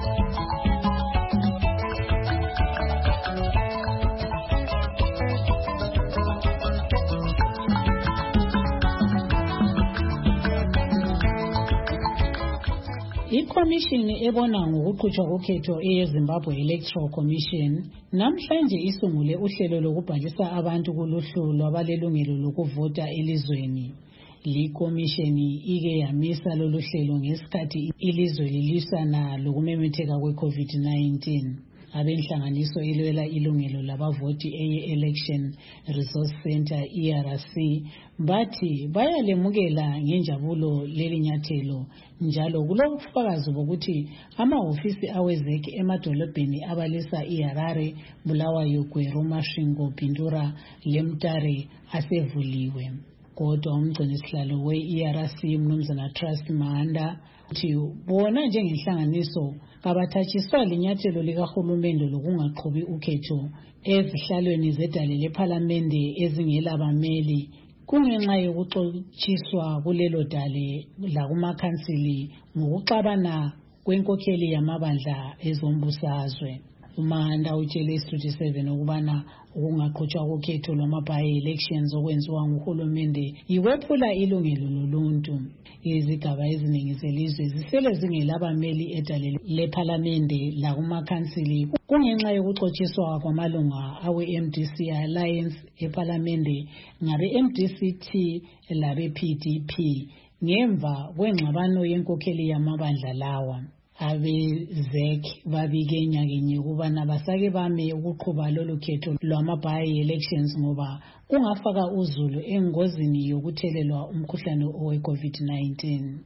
Ikomishini ebona ngokuqhutshwa kokhetho eyeZimbabwe Electoral Commission namhlanje isungule uhlelo lokubhalisa abantu kuluhlu lwabalelungelo lokuvota elizweni. Likomishini ike yamisa lolu hlelo ngesikhathi ilizwe lilisana lokumemetheka kwe-COVID nineteen. Abenhlanganiso ilwela ilungelo labavoti eye-Election Resource Center E R C bathi bayalemukela ngenjabulo leli nyathelo, njalo kulobufakazi bokuthi amahofisi awezeki emadolobheni abalisa iHarare, Bulawayo, Gweru, Masvingo, Bindura, Lemtare asevuliwe. Kodwa umgcinisihlalo we-E R C Mnumzana Trust Mahanda uthi bona njengenhlanganiso kabathatshiswa linyathelo likahulumende lokungaqhubi ukhetho ezihlalweni zedale lephalamende ezingelabameli kungenxa yokuxotshiswa kulelo dale lakumakhansili ngokuxabana kwenkokheli yamabandla ezombusazwe. Umahanda utshele iStudio seven ukubana ukungaqhutshwa kokhetho lwama-by elections okwenziwa nguhulumende yiwephula ilungelo loluntu. Izigaba eziningi zelizwe zisele zingelabameli edale lephalamende lakumakhansili kungenxa yokuxotshiswa kwamalunga awe-M D C Alliance ephalamende ngabe-M D C T labe-P D P ngemva kwengxabano yenkokheli yamabandla lawa. Abe-Z E C babike nyakenye ukubana basake bame ukuqhuba lolu khetho lwama-by elections ngoba kungafaka uzulu engozini yokuthelelwa umkhuhlane owe-COVID nineteen.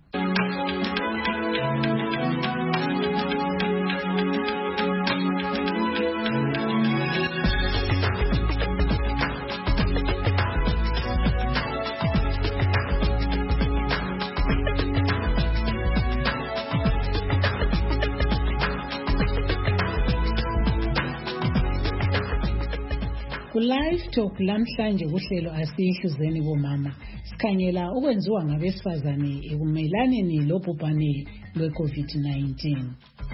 Live Talk lamhlanje kuhlelo asihluzeni bomama sikhangela okwenziwa ngabesifazane ekumelaneni lobhubhane lwe-COVID nineteen.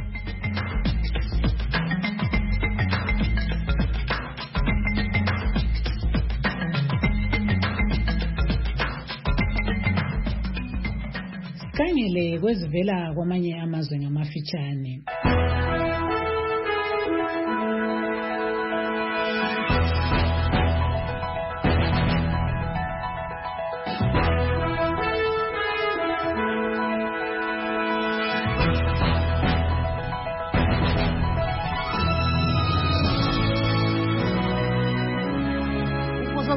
Sikhangele kwezivela kwamanye amazwe ngamafitshane.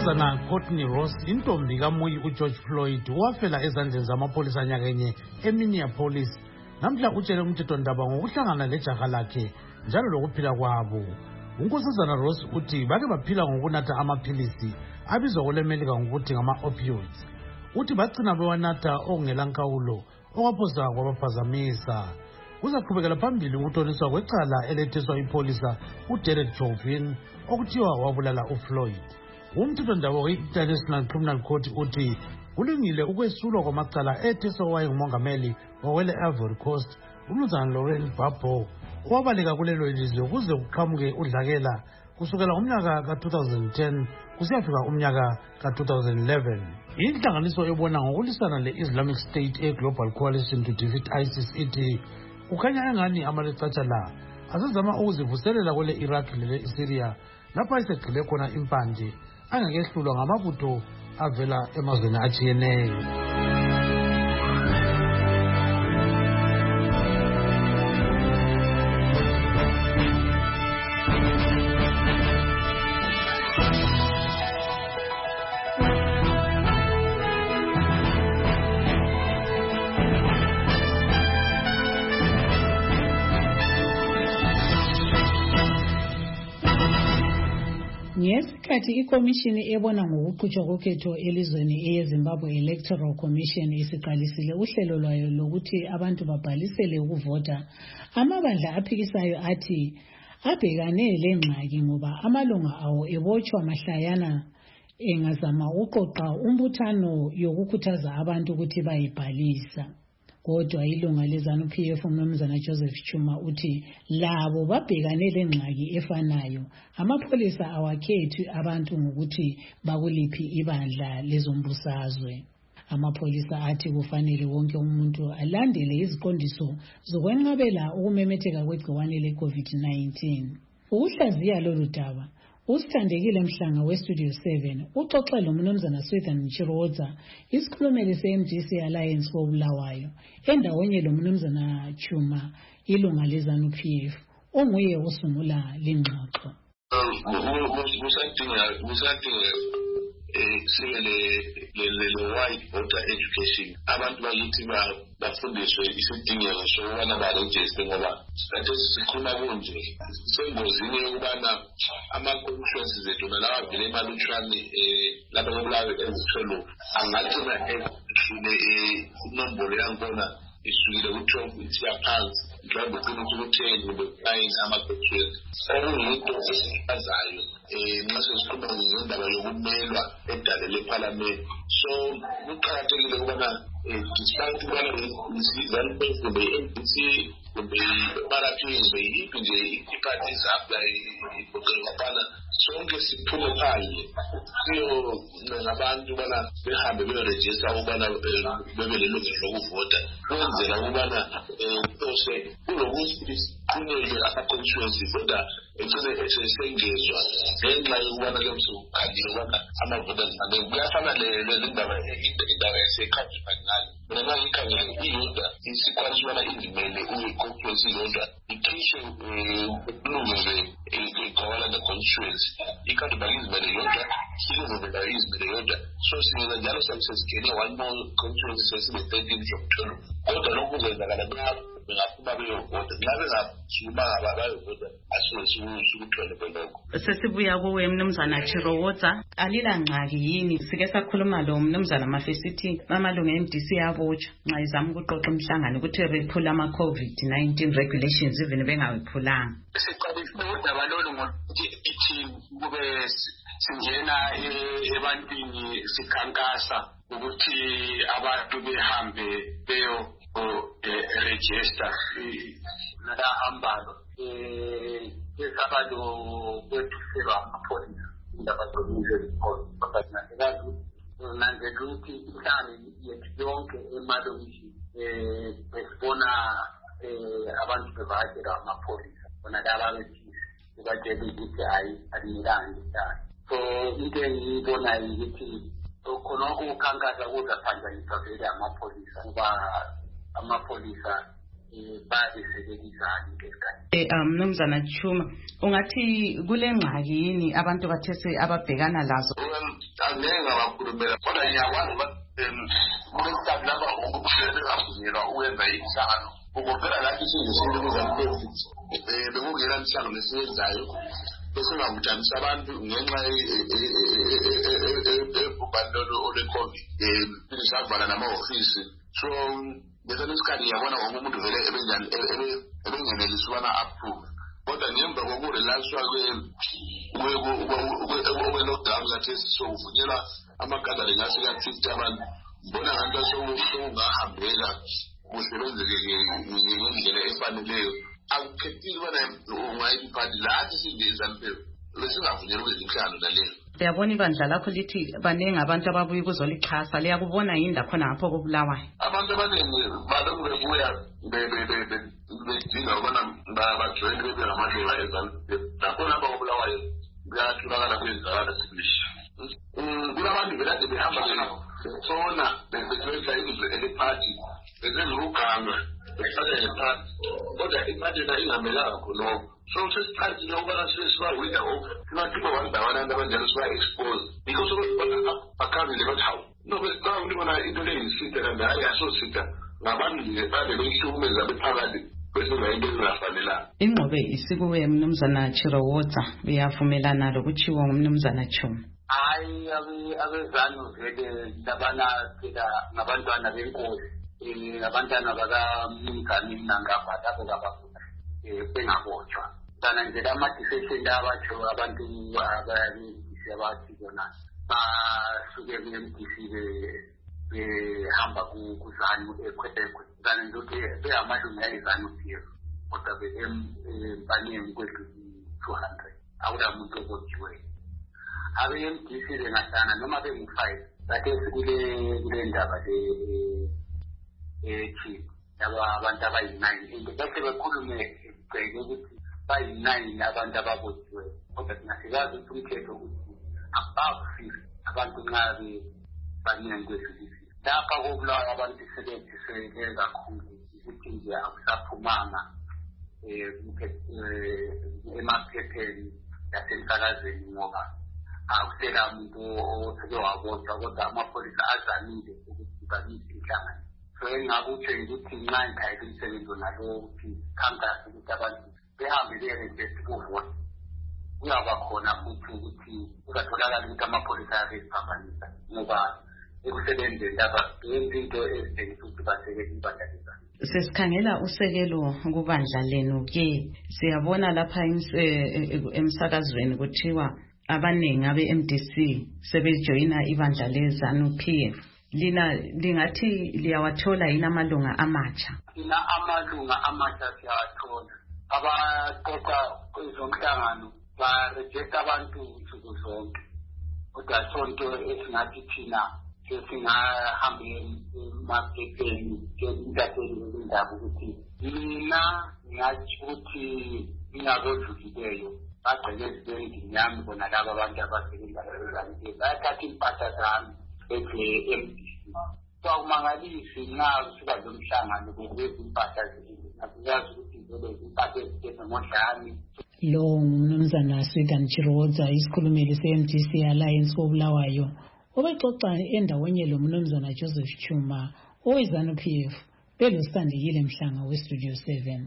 unkosazana Courtney Ross intombi kamuyi uGeorge Floyd owafela ezandleni zamapolisa nyakenye eMinneapolis namhla utshele umthethondaba ngokuhlangana lejaha lakhe njalo lokuphila kwabo. Unkosazana Ross uthi bake baphila ngokunatha amaphilisi abizwa kwelemelika ngokuthi ngama-opioids. Uthi bagcina bewanatha okungela nkawulo okwaphosa kwabaphazamisa. Kuzaqhubekela phambili ukuthoniswa kwecala elethiswa ipolisa uDerek Chauvin okuthiwa wabulala uFloyd. Umthethondaba we-International Criminal Court uthi kulungile ukwesulwa kwamacala ethiswa owayengumongameli wawele Ivory Coast uMnumzana Laurent Gbagbo owabaleka kulelo ilizwe kuze kuqhamuke udlakela kusukela umnyaka ka two thousand ten kusiyafika umnyaka ka two thousand eleven. Inhlanganiso ebona ngokulisana le-Islamic State e-Global Coalition to Defeat ISIS ithi kukhanya engani amalecatsha la asezama ukuzivuselela kwele Iraq lele Syria lapha isegxile khona impande angakehlulwa ngamabutho avela emazweni atshiyeneyo. Ngesikhathi ikomishini ebona ngokuqhutshwa kokhetho elizweni eyeZimbabwe Electoral Commission isiqalisile uhlelo lwayo lokuthi abantu babhalisele ukuvota, amabandla aphikisayo athi abhekane lengxaki ngoba amalunga awo ebotshwa mahlayana engazama uqoqa umbuthano yokukhuthaza abantu ukuthi bayibhalisa. Kodwa ilunga leZANU-P F uMnumzana Joseph Chuma uthi labo babhekane lengxaki efanayo. Amapolisa awakhethi abantu ngokuthi bakuliphi ibandla lezombusazwe. Amapholisa athi kufanele wonke umuntu alandele iziqondiso zokwenqabela ukumemetheka kwegciwane le-COVID nineteen. Ukuhlaziya lolu daba, usithandekile Mhlanga weStudio seven uxoxe loMnumzana Swithan Mchirodza isikhulumeli se-M D C Alliance koBulawayo endaweni loMnumzana Chuma ilunga leZANU-P F onguye osungula lengxoxo. sibe le-wide voter education, abantu bakithi bafundiswe isidingeko sokubana barejiste ngoba sikhathi sikhuluma kunje sisengozini yokubana ama-constituencies ethu nalawa avele emalutshwane um lapha kobulawe ezitholo angagcina ehlule inombolo yakhona isukile ku-twelve isiya phansi mhlawumbe ugcina ukuthi ku-ten kumbe ku-nine ama-constituencies okuyinto esichazayo um nxa sesikhuluma ngendaba yokumelwa edale lephalamende. So kuqakathekile ukubana um despite ukubana i-ZANU-P F kumbe i-M D C kumbe i-R P kumbe yiphi nje i-party zapla igoqelwapana sonke siphume phandle siyoncenga abantu ubana behambe beyorejista ukubana bebe lelungelo lokuvota kwenzela ukubana um ose kulokuthi kunele ama-constituencies kodwa ecine esengezwa ngenxa yokubana ke msukukhandile ukubana ama-voters maningi kuyafana lezindaba indaba yase-country finale mina nangiyikhangele iyodwa isikwazi ukubana izimele uyi-constituency yodwa ikhishe ukulungele igawala ne-constituency i-country bank izimele yodwa silungele izimele yodwa so singeza njalo sesigene one more constituency sesibe-thirteen from twelve kodwa lokhu kuzenzakala bengaphuma beyovota nxa bengasukuma bayovota asuke sukuthole belokho. Sesibuya kuwe Mnumzana Chirodza, alila ngxaki yini sike sakhuluma lo Mnumzana Mafesithi amalungu e-M D C abotshwa nxa izama ukuqoqa umhlangano ukuthi bephula ama-COVID nineteen regulations even bengawephulanga. Siqalisile udaba lolu ngokuthi ithi kube singena ebantwini sikhankasa ukuthi abantu behambe beyo register nalahambalo esabalo kwethuselwa amapholisa indaba zokuze zikhona nanzela ukuthi inhlangano yethu yonke emalokishini um esibona abantu bevakatshela amapholisa bona laba bethile bebatshele ukuthi hayi alinelanga ihlanga. So into engiyibonayo ukuthi khonokho ukukhankasa kuzaphanjaniswa vele amapholisa ngoba amapolisa bayisebenzisana ngesikhathi. Eh Mnumzana Chuma, ungathi kule ngxaki yini abantu bathese ababhekana lazo? Angeke ngabakhulumela kodwa ngiyakwazi ukuthi lapha ukusebenza uwenza inhlangano ukuvela lapho isingisile kuzamphezitsi bekungela inhlangano nesiyenzayo bese ngakujanisa abantu ngenxa ebhubhano ole-COVID savala nama-ofisi so bese nesikhathi ngiyabona wonke umuntu vele ebengenelisa ukubana approve kodwa ngemva kokurelakswa kwe-lockdown kathesi sokuvunyelwa ama-gathering aseka-fifty abantu mbona nganto sokungahambela kusebenzeke ngendlela efaneleyo akukhethile ubana ungayiphathi lathi sindizamphelo besingavunyelwa kwezinhlangano naleyo. Uyabona ibandla lakho lithi baningi abantu ababuye ukuzolixhasa liyakubona yini lakhona ngapho kobulawayo? Abantu abaningi balokhu bebuya bedinga ukubana bajoyine bebe ngamalunga eZANU-P F nakhona apha kobulawayo kuyatholakala kwenzakala sibisha. Kulabantu belade behamba besona besebenzisa ilizwe eliphathi bezenguganga besifaka ngephathi kodwa iphathi na ingamelanga khonoko so sesikhathi lokubana sesiwawida off singathiba wandawana abantu abanjalo siba-expose because okubona bakhamile bathi hawu no xa ulibona into leyisita kanti hayi asosita ngabantu nje bade beyihlukumeza bephakathi besingayinto ezingafanelanga. Ingqobe isikuwe Mnumzana Chirowodza uyavumelana lokutshiwo ngumnumzana Chuma? Hayi abezanu vele labana phela ngabantwana benkosi abantwana bakamnikani nangapha lapho kabafuta bengabotshwa kana nje ama-decision abatsho abantu abayamidisi abathi bona basuke ku-M D C behamba kuzanu ekhwetekwe kana nje ukuthi beyamalunga ezanu-P F kodwa be-empaneni kwedluli-two hundred akula muntu obotshiweyo. Abe-M D C bengahlana noma bengu-five kathesi kule ndaba le-chief laba abantu abayi-nine and bese bekhulume bheke ukuthi bayi-nine abantu ababotshiweyo kodwa singasikazi ukuthi umthetho ukuthi above fifty abantu nxa baningi kwedlulisi lapha kobulawayo abantu sebenziseke kakhulu ukuthi nje akusaphumanga emaphepheni yasemsakazweni ngoba akusela muntu oseke wabotshwa kodwa amapholisa azamile ukuthi bamise inhlangano. So engakutsho ukuthi nxa ngayike umsebenzi nalo ukuthi khankasi ukuthi abantu behambe be-request ukuvota kuyaba khona futhi ukuthi kuzatholakala ukuthi amapholisa ayaziphambanisa ngoba ekusebenzeni lapha benza into ezitshengisa ukuthi basekele ibandla lezanu. Sesikhangela usekelo kubandla lenu ke siyabona lapha emsakazweni kuthiwa abaningi abe-M D C sebejoyina ibandla lezanu-P F. Lina lingathi liyawathola yini amalunga amatsha? Lina amalunga amatsha siyawathola. Abaqoqa kwezomhlangano barejecta abantu nsuku zonke kodwa sonto esingathi thina sesingahambe emaphepheni njengendatheni lezindaba ukuthi mina ngingathi ukuthi ingabodlulileyo bagcele ezibendini yami bona laba abantu abasebenza ezanike bayathatha impahla zami eze-M D C. Kwakumangalisi nxa kusuka lo mhlangano bekulezi impahla zini akuyazi ukuthi vele impahla ezithethe ngodlami. Lo ngumnumzana Swigani Chirowodza isikhulumeli se-M D C Alliance kobulawayo obexoxa endaweni lo mnumzana Joseph Chuma owezanu-P F belosandekile Mhlanga westudio seven.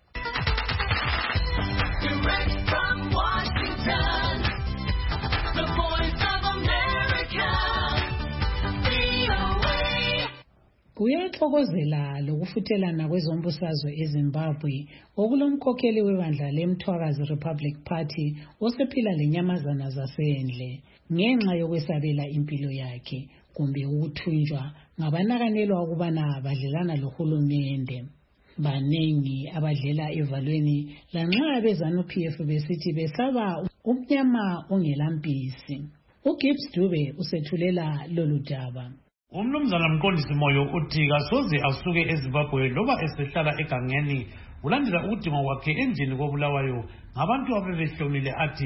Direct from Washington, the voice of America, V O A. Kuyaxokozela lokufuthelana kwezombusazwe eZimbabwe okulomkhokheli webandla leMthwakazi Republic Party osephila lenyamazana zasendle ngenxa yokwesabela impilo yakhe kumbe ukuthunjwa ngabanakanelwa ukubana badlelana lohulumende. Baningi abadlela evalweni lanxa abezanu-P F besithi besaba umnyama ongelampisi. uGibbs Dube usethulela lolu daba. Umnumzana Mqondisi Moyo uthi kasoze asuke eZimbabwe loba esehlala egangeni kulandela ukudinga kwakhe endlini kobulawayo ngabantu abebehlomile athi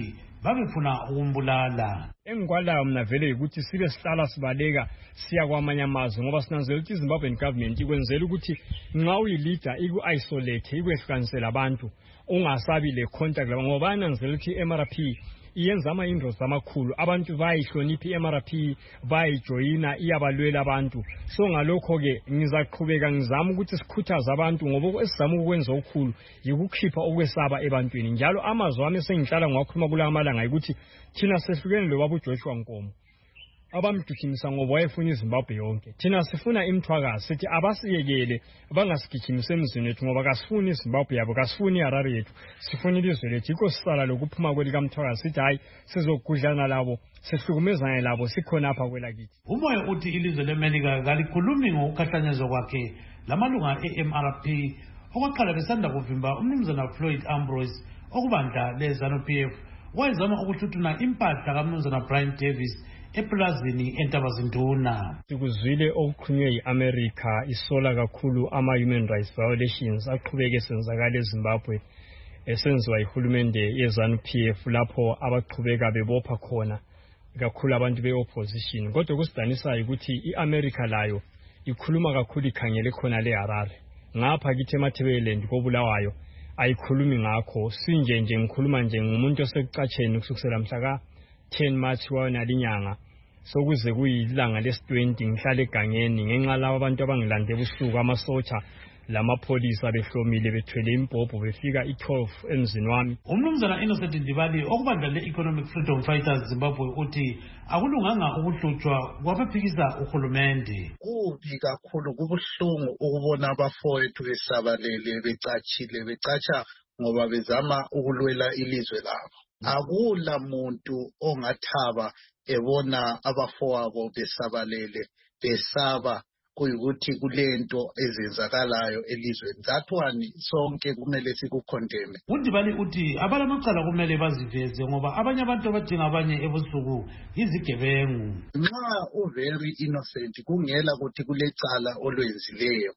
babefuna ukumbulala. Engikwalayo mina vele ukuthi sibe sihlala sibaleka siya kwamanye amazwe ngoba sinanzela ukuthi iZimbabwean government ikwenzela ukuthi nxa uyi-leader iku-isolate ikwehlukanisela abantu ungasabi le contact laba ngoba bananzela ukuthi i-M R P iyenza ama-inroads amakhulu abantu bayihlonipha i-M R P bayijoyina iyabalwela abantu so ngalokho-ke ngizaqhubeka ngizama ukuthi sikhuthaze abantu ngoba esizama ukwenza okukhulu yikukhipha ukwesaba ebantwini njalo amazwi ami esengihlala ngiwakhuluma kulawa amalanga yikuthi thina sehlukene lo baba uJoshua Nkomo abamgijimisa ngoba wayefuna iZimbabwe yonke thina sifuna imthwakazi sithi abasiyekele bangasigijimisa emzini wethu ngoba kasifuni iZimbabwe yabo kasifuni iHarare yethu sifuna ilizwe lethu yikho sisala lokuphuma kwelikamthwakazi sithi hayi sizokudlana labo sihlukumezana labo sikhona apha kwelakithi. Umoya uthi ilizwe leMelika kalikhulumi ngokukhahlanyezwa kwakhe lamalunga e-M R P okwaqala besanda kuvimba umnumzana Floyd Ambrose okubandla le-ZANU-P F wayezama ukuhluthuna impahla kamnumzana Brian Davis eplazini eNtabazinduna. Sikuzwile okukhulunywe yi-America isola kakhulu ama-human rights violations aqhubeke senzakala eZimbabwe esenziwa yihulumende ye-ZANU-P F lapho abaqhubeka bebopha khona kakhulu abantu be-opposition kodwa kusidanisayo ukuthi i-America layo ikhuluma kakhulu ikhangele khona le-Harare ngapha kithi eMatabeleland koBulawayo ayikhulumi ngakho sinje nje ngikhuluma nje ngumuntu osekucatsheni kusukela mhla ka ten March wanalinyanga sokuze kuyilanga lesi-twenty ngihlala egangeni ngenxa laba abantu abangilande ebusuku amasotsha lamapholisa behlomile bethwele impompo befika i-twelve emzini wami. Umnumzana Innocent Ndibali okubandla le-Economic Freedom Fighters Zimbabwe uthi akulunganga ukuhlutshwa kwabaphikisa uhulumende. Kubi kakhulu kubuhlungu ukubona abafowethu besabalele becatshile becatsha ngoba bezama ukulwela ilizwe labo. Akula muntu ongathaba ebona abafowabo besabalele besaba kuyikuthi kulento ezenzakalayo elizweni zathwani sonke kumele sikukhondeme. uNdibali uthi abalamacala kumele baziveze ngoba abanye abantu abadinga abanye ebusuku izigebengu. Nxa u-very innocent kungela ukuthi kulecala olwenzileyo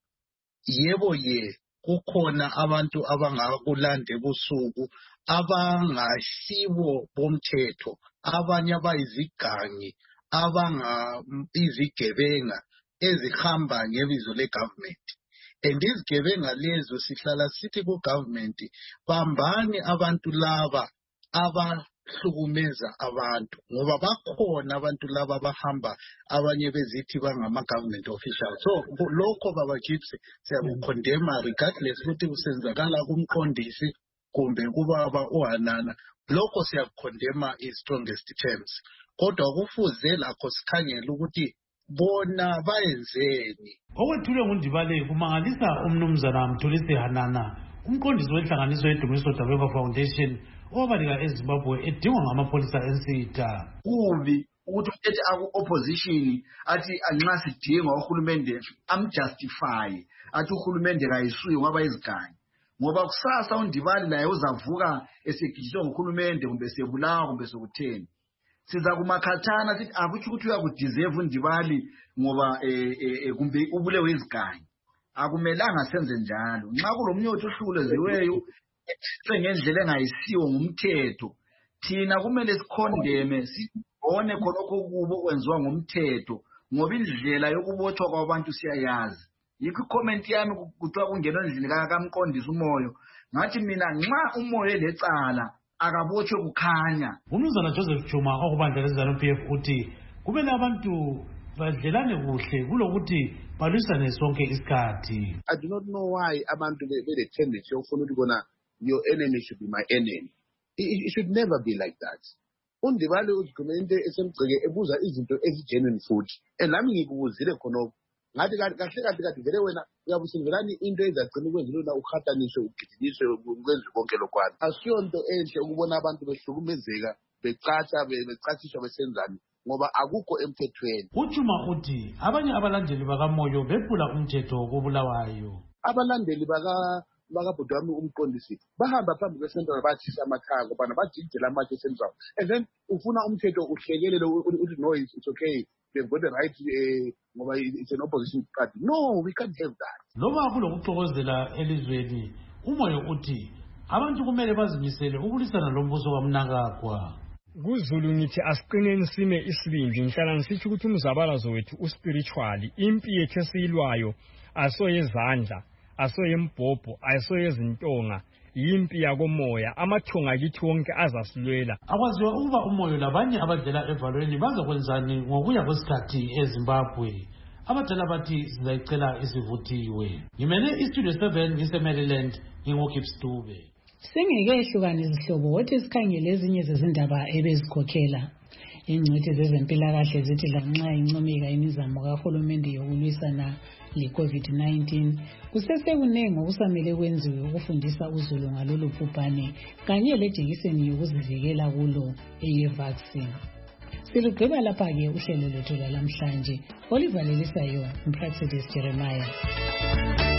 yebo ye kukhona abantu abangakulanda ebusuku abangasibo bomthetho abanye abayizigangi abanga izigebenga ezihamba ngebizo le-government and izigebenga lezo sihlala sithi ku-government bambani abantu laba abahlukumeza abantu ngoba bakhona abantu laba abahamba abanye bezithi bangama-government officials. So lokho baba Gipsy siyakukhondema regardless ukuthi kusenzakala kumqondisi kumbe kubaba uHanana lokho siyakukhondema i-strongest terms kodwa kufuze lakho sikhangela ukuthi bona bayenzeni. Okwethulwe nguNdibali kumangalisa umnumzana Mthulisi Hanana umqondisi wenhlanganiso yeDumiso Dabeka Foundation obalika eZimbabwe edingwa ngamapholisa ensitha. Kubi ukuthi uthi aku-opposition athi anxa sidinga uhulumende amjustify athi uhulumende kayisuyo ngoba izigangi ngoba kusasa uNdibali naye uzavuka esegijiswa nguhulumende kumbe sebulawa kumbe sokutheni siza kumakhathana sithi akuthi ukuthi uyakudeserve uNdibali ngoba kumbe ubulewe izigangi akumelanga senze njalo nxa kulomnyotho ohlukuleziweyo ngendlela engayisiwo ngumthetho thina kumele sikhondeme sibone khonokho kubo kwenziwa ngumthetho ngoba indlela yokubotshwa kwabantu siyayazi. Yikho comment yami kuthiwa kungena endlini kamqondisi umoyo ngathi mina nxa umoyo lecala akabotshwe kukhanya. Umnumzana Joseph Chuma okubandla le-ZANU-P F uthi kumele abantu badlelane kuhle kulokuthi balwisane sonke isikhathi. I do not know why abantu bele tendency yokufuna ukuthi kona your enemy should be my enemy. It, it should never be like that. uNdibali uzikhulumele esemgceke ebuza izinto ezigenuine futhi and nami ngikubuzile khonokho ngathi kahle kahle kathi vele wena uyabusivelani into ezagcina ukwenzilona ukhatanishwe ugijinyiswe ukwenza konke lokwana asiyo nto enhle ukubona abantu behlukumezeka becatsha becatshishwa besenzani ngoba akukho emthethweni. uChuma uthi abanye abalandeli bakamoyo bephula umthetho wokubulawayo. Abalandeli baka bakabhuti wami umqondisi bahamba phambi kwesentral bathisa amakhaya ngoba bajikijela amatshe esentral and then ufuna umthetho uhlekelele uthi no it's okay they've got the right ngoba it's an opposition party. No, we can't have that. Loba kulokuxokozela elizweni umoyo uthi abantu kumele bazimisele ukulwisana lombuso kaMnangagwa. kuZulu ngithi asiqineni sime isibindi ngihlala ngisitsho ukuthi umzabalazo wethu uspiritually impi yethu esiyilwayo asoyezandla asoyembhobho asoyezintonga yimpi yakomoya amathunga kithi wonke azasilwela. Akwaziwa ukuba umoyo labanye abadlela evalweni bazokwenzani ngokuya kwesikhathi eZimbabwe. Abadala bathi sizayicela isivuthiwe. Ngimele iStudio seven ngise-Maryland ngingokhips Dube. Singeke izihlobo wothi sikhangele ezinye zezindaba ebezikhokhela. Ingcwethi zezempilakahle zithi lanxa incomeka imizamo kahulumende yokulwisana le-COVID nineteen kusesekunengi okusamele kwenziwe ukufundisa uzulu ngalolu bhubhane kanye lejekiseni yokuzivikela kulo eye-vaccine. Silugqiba lapha-ke uhlelo lwethu lwalamhlanje. Oliver Lelisayo, Mpraxidis Jeremiah.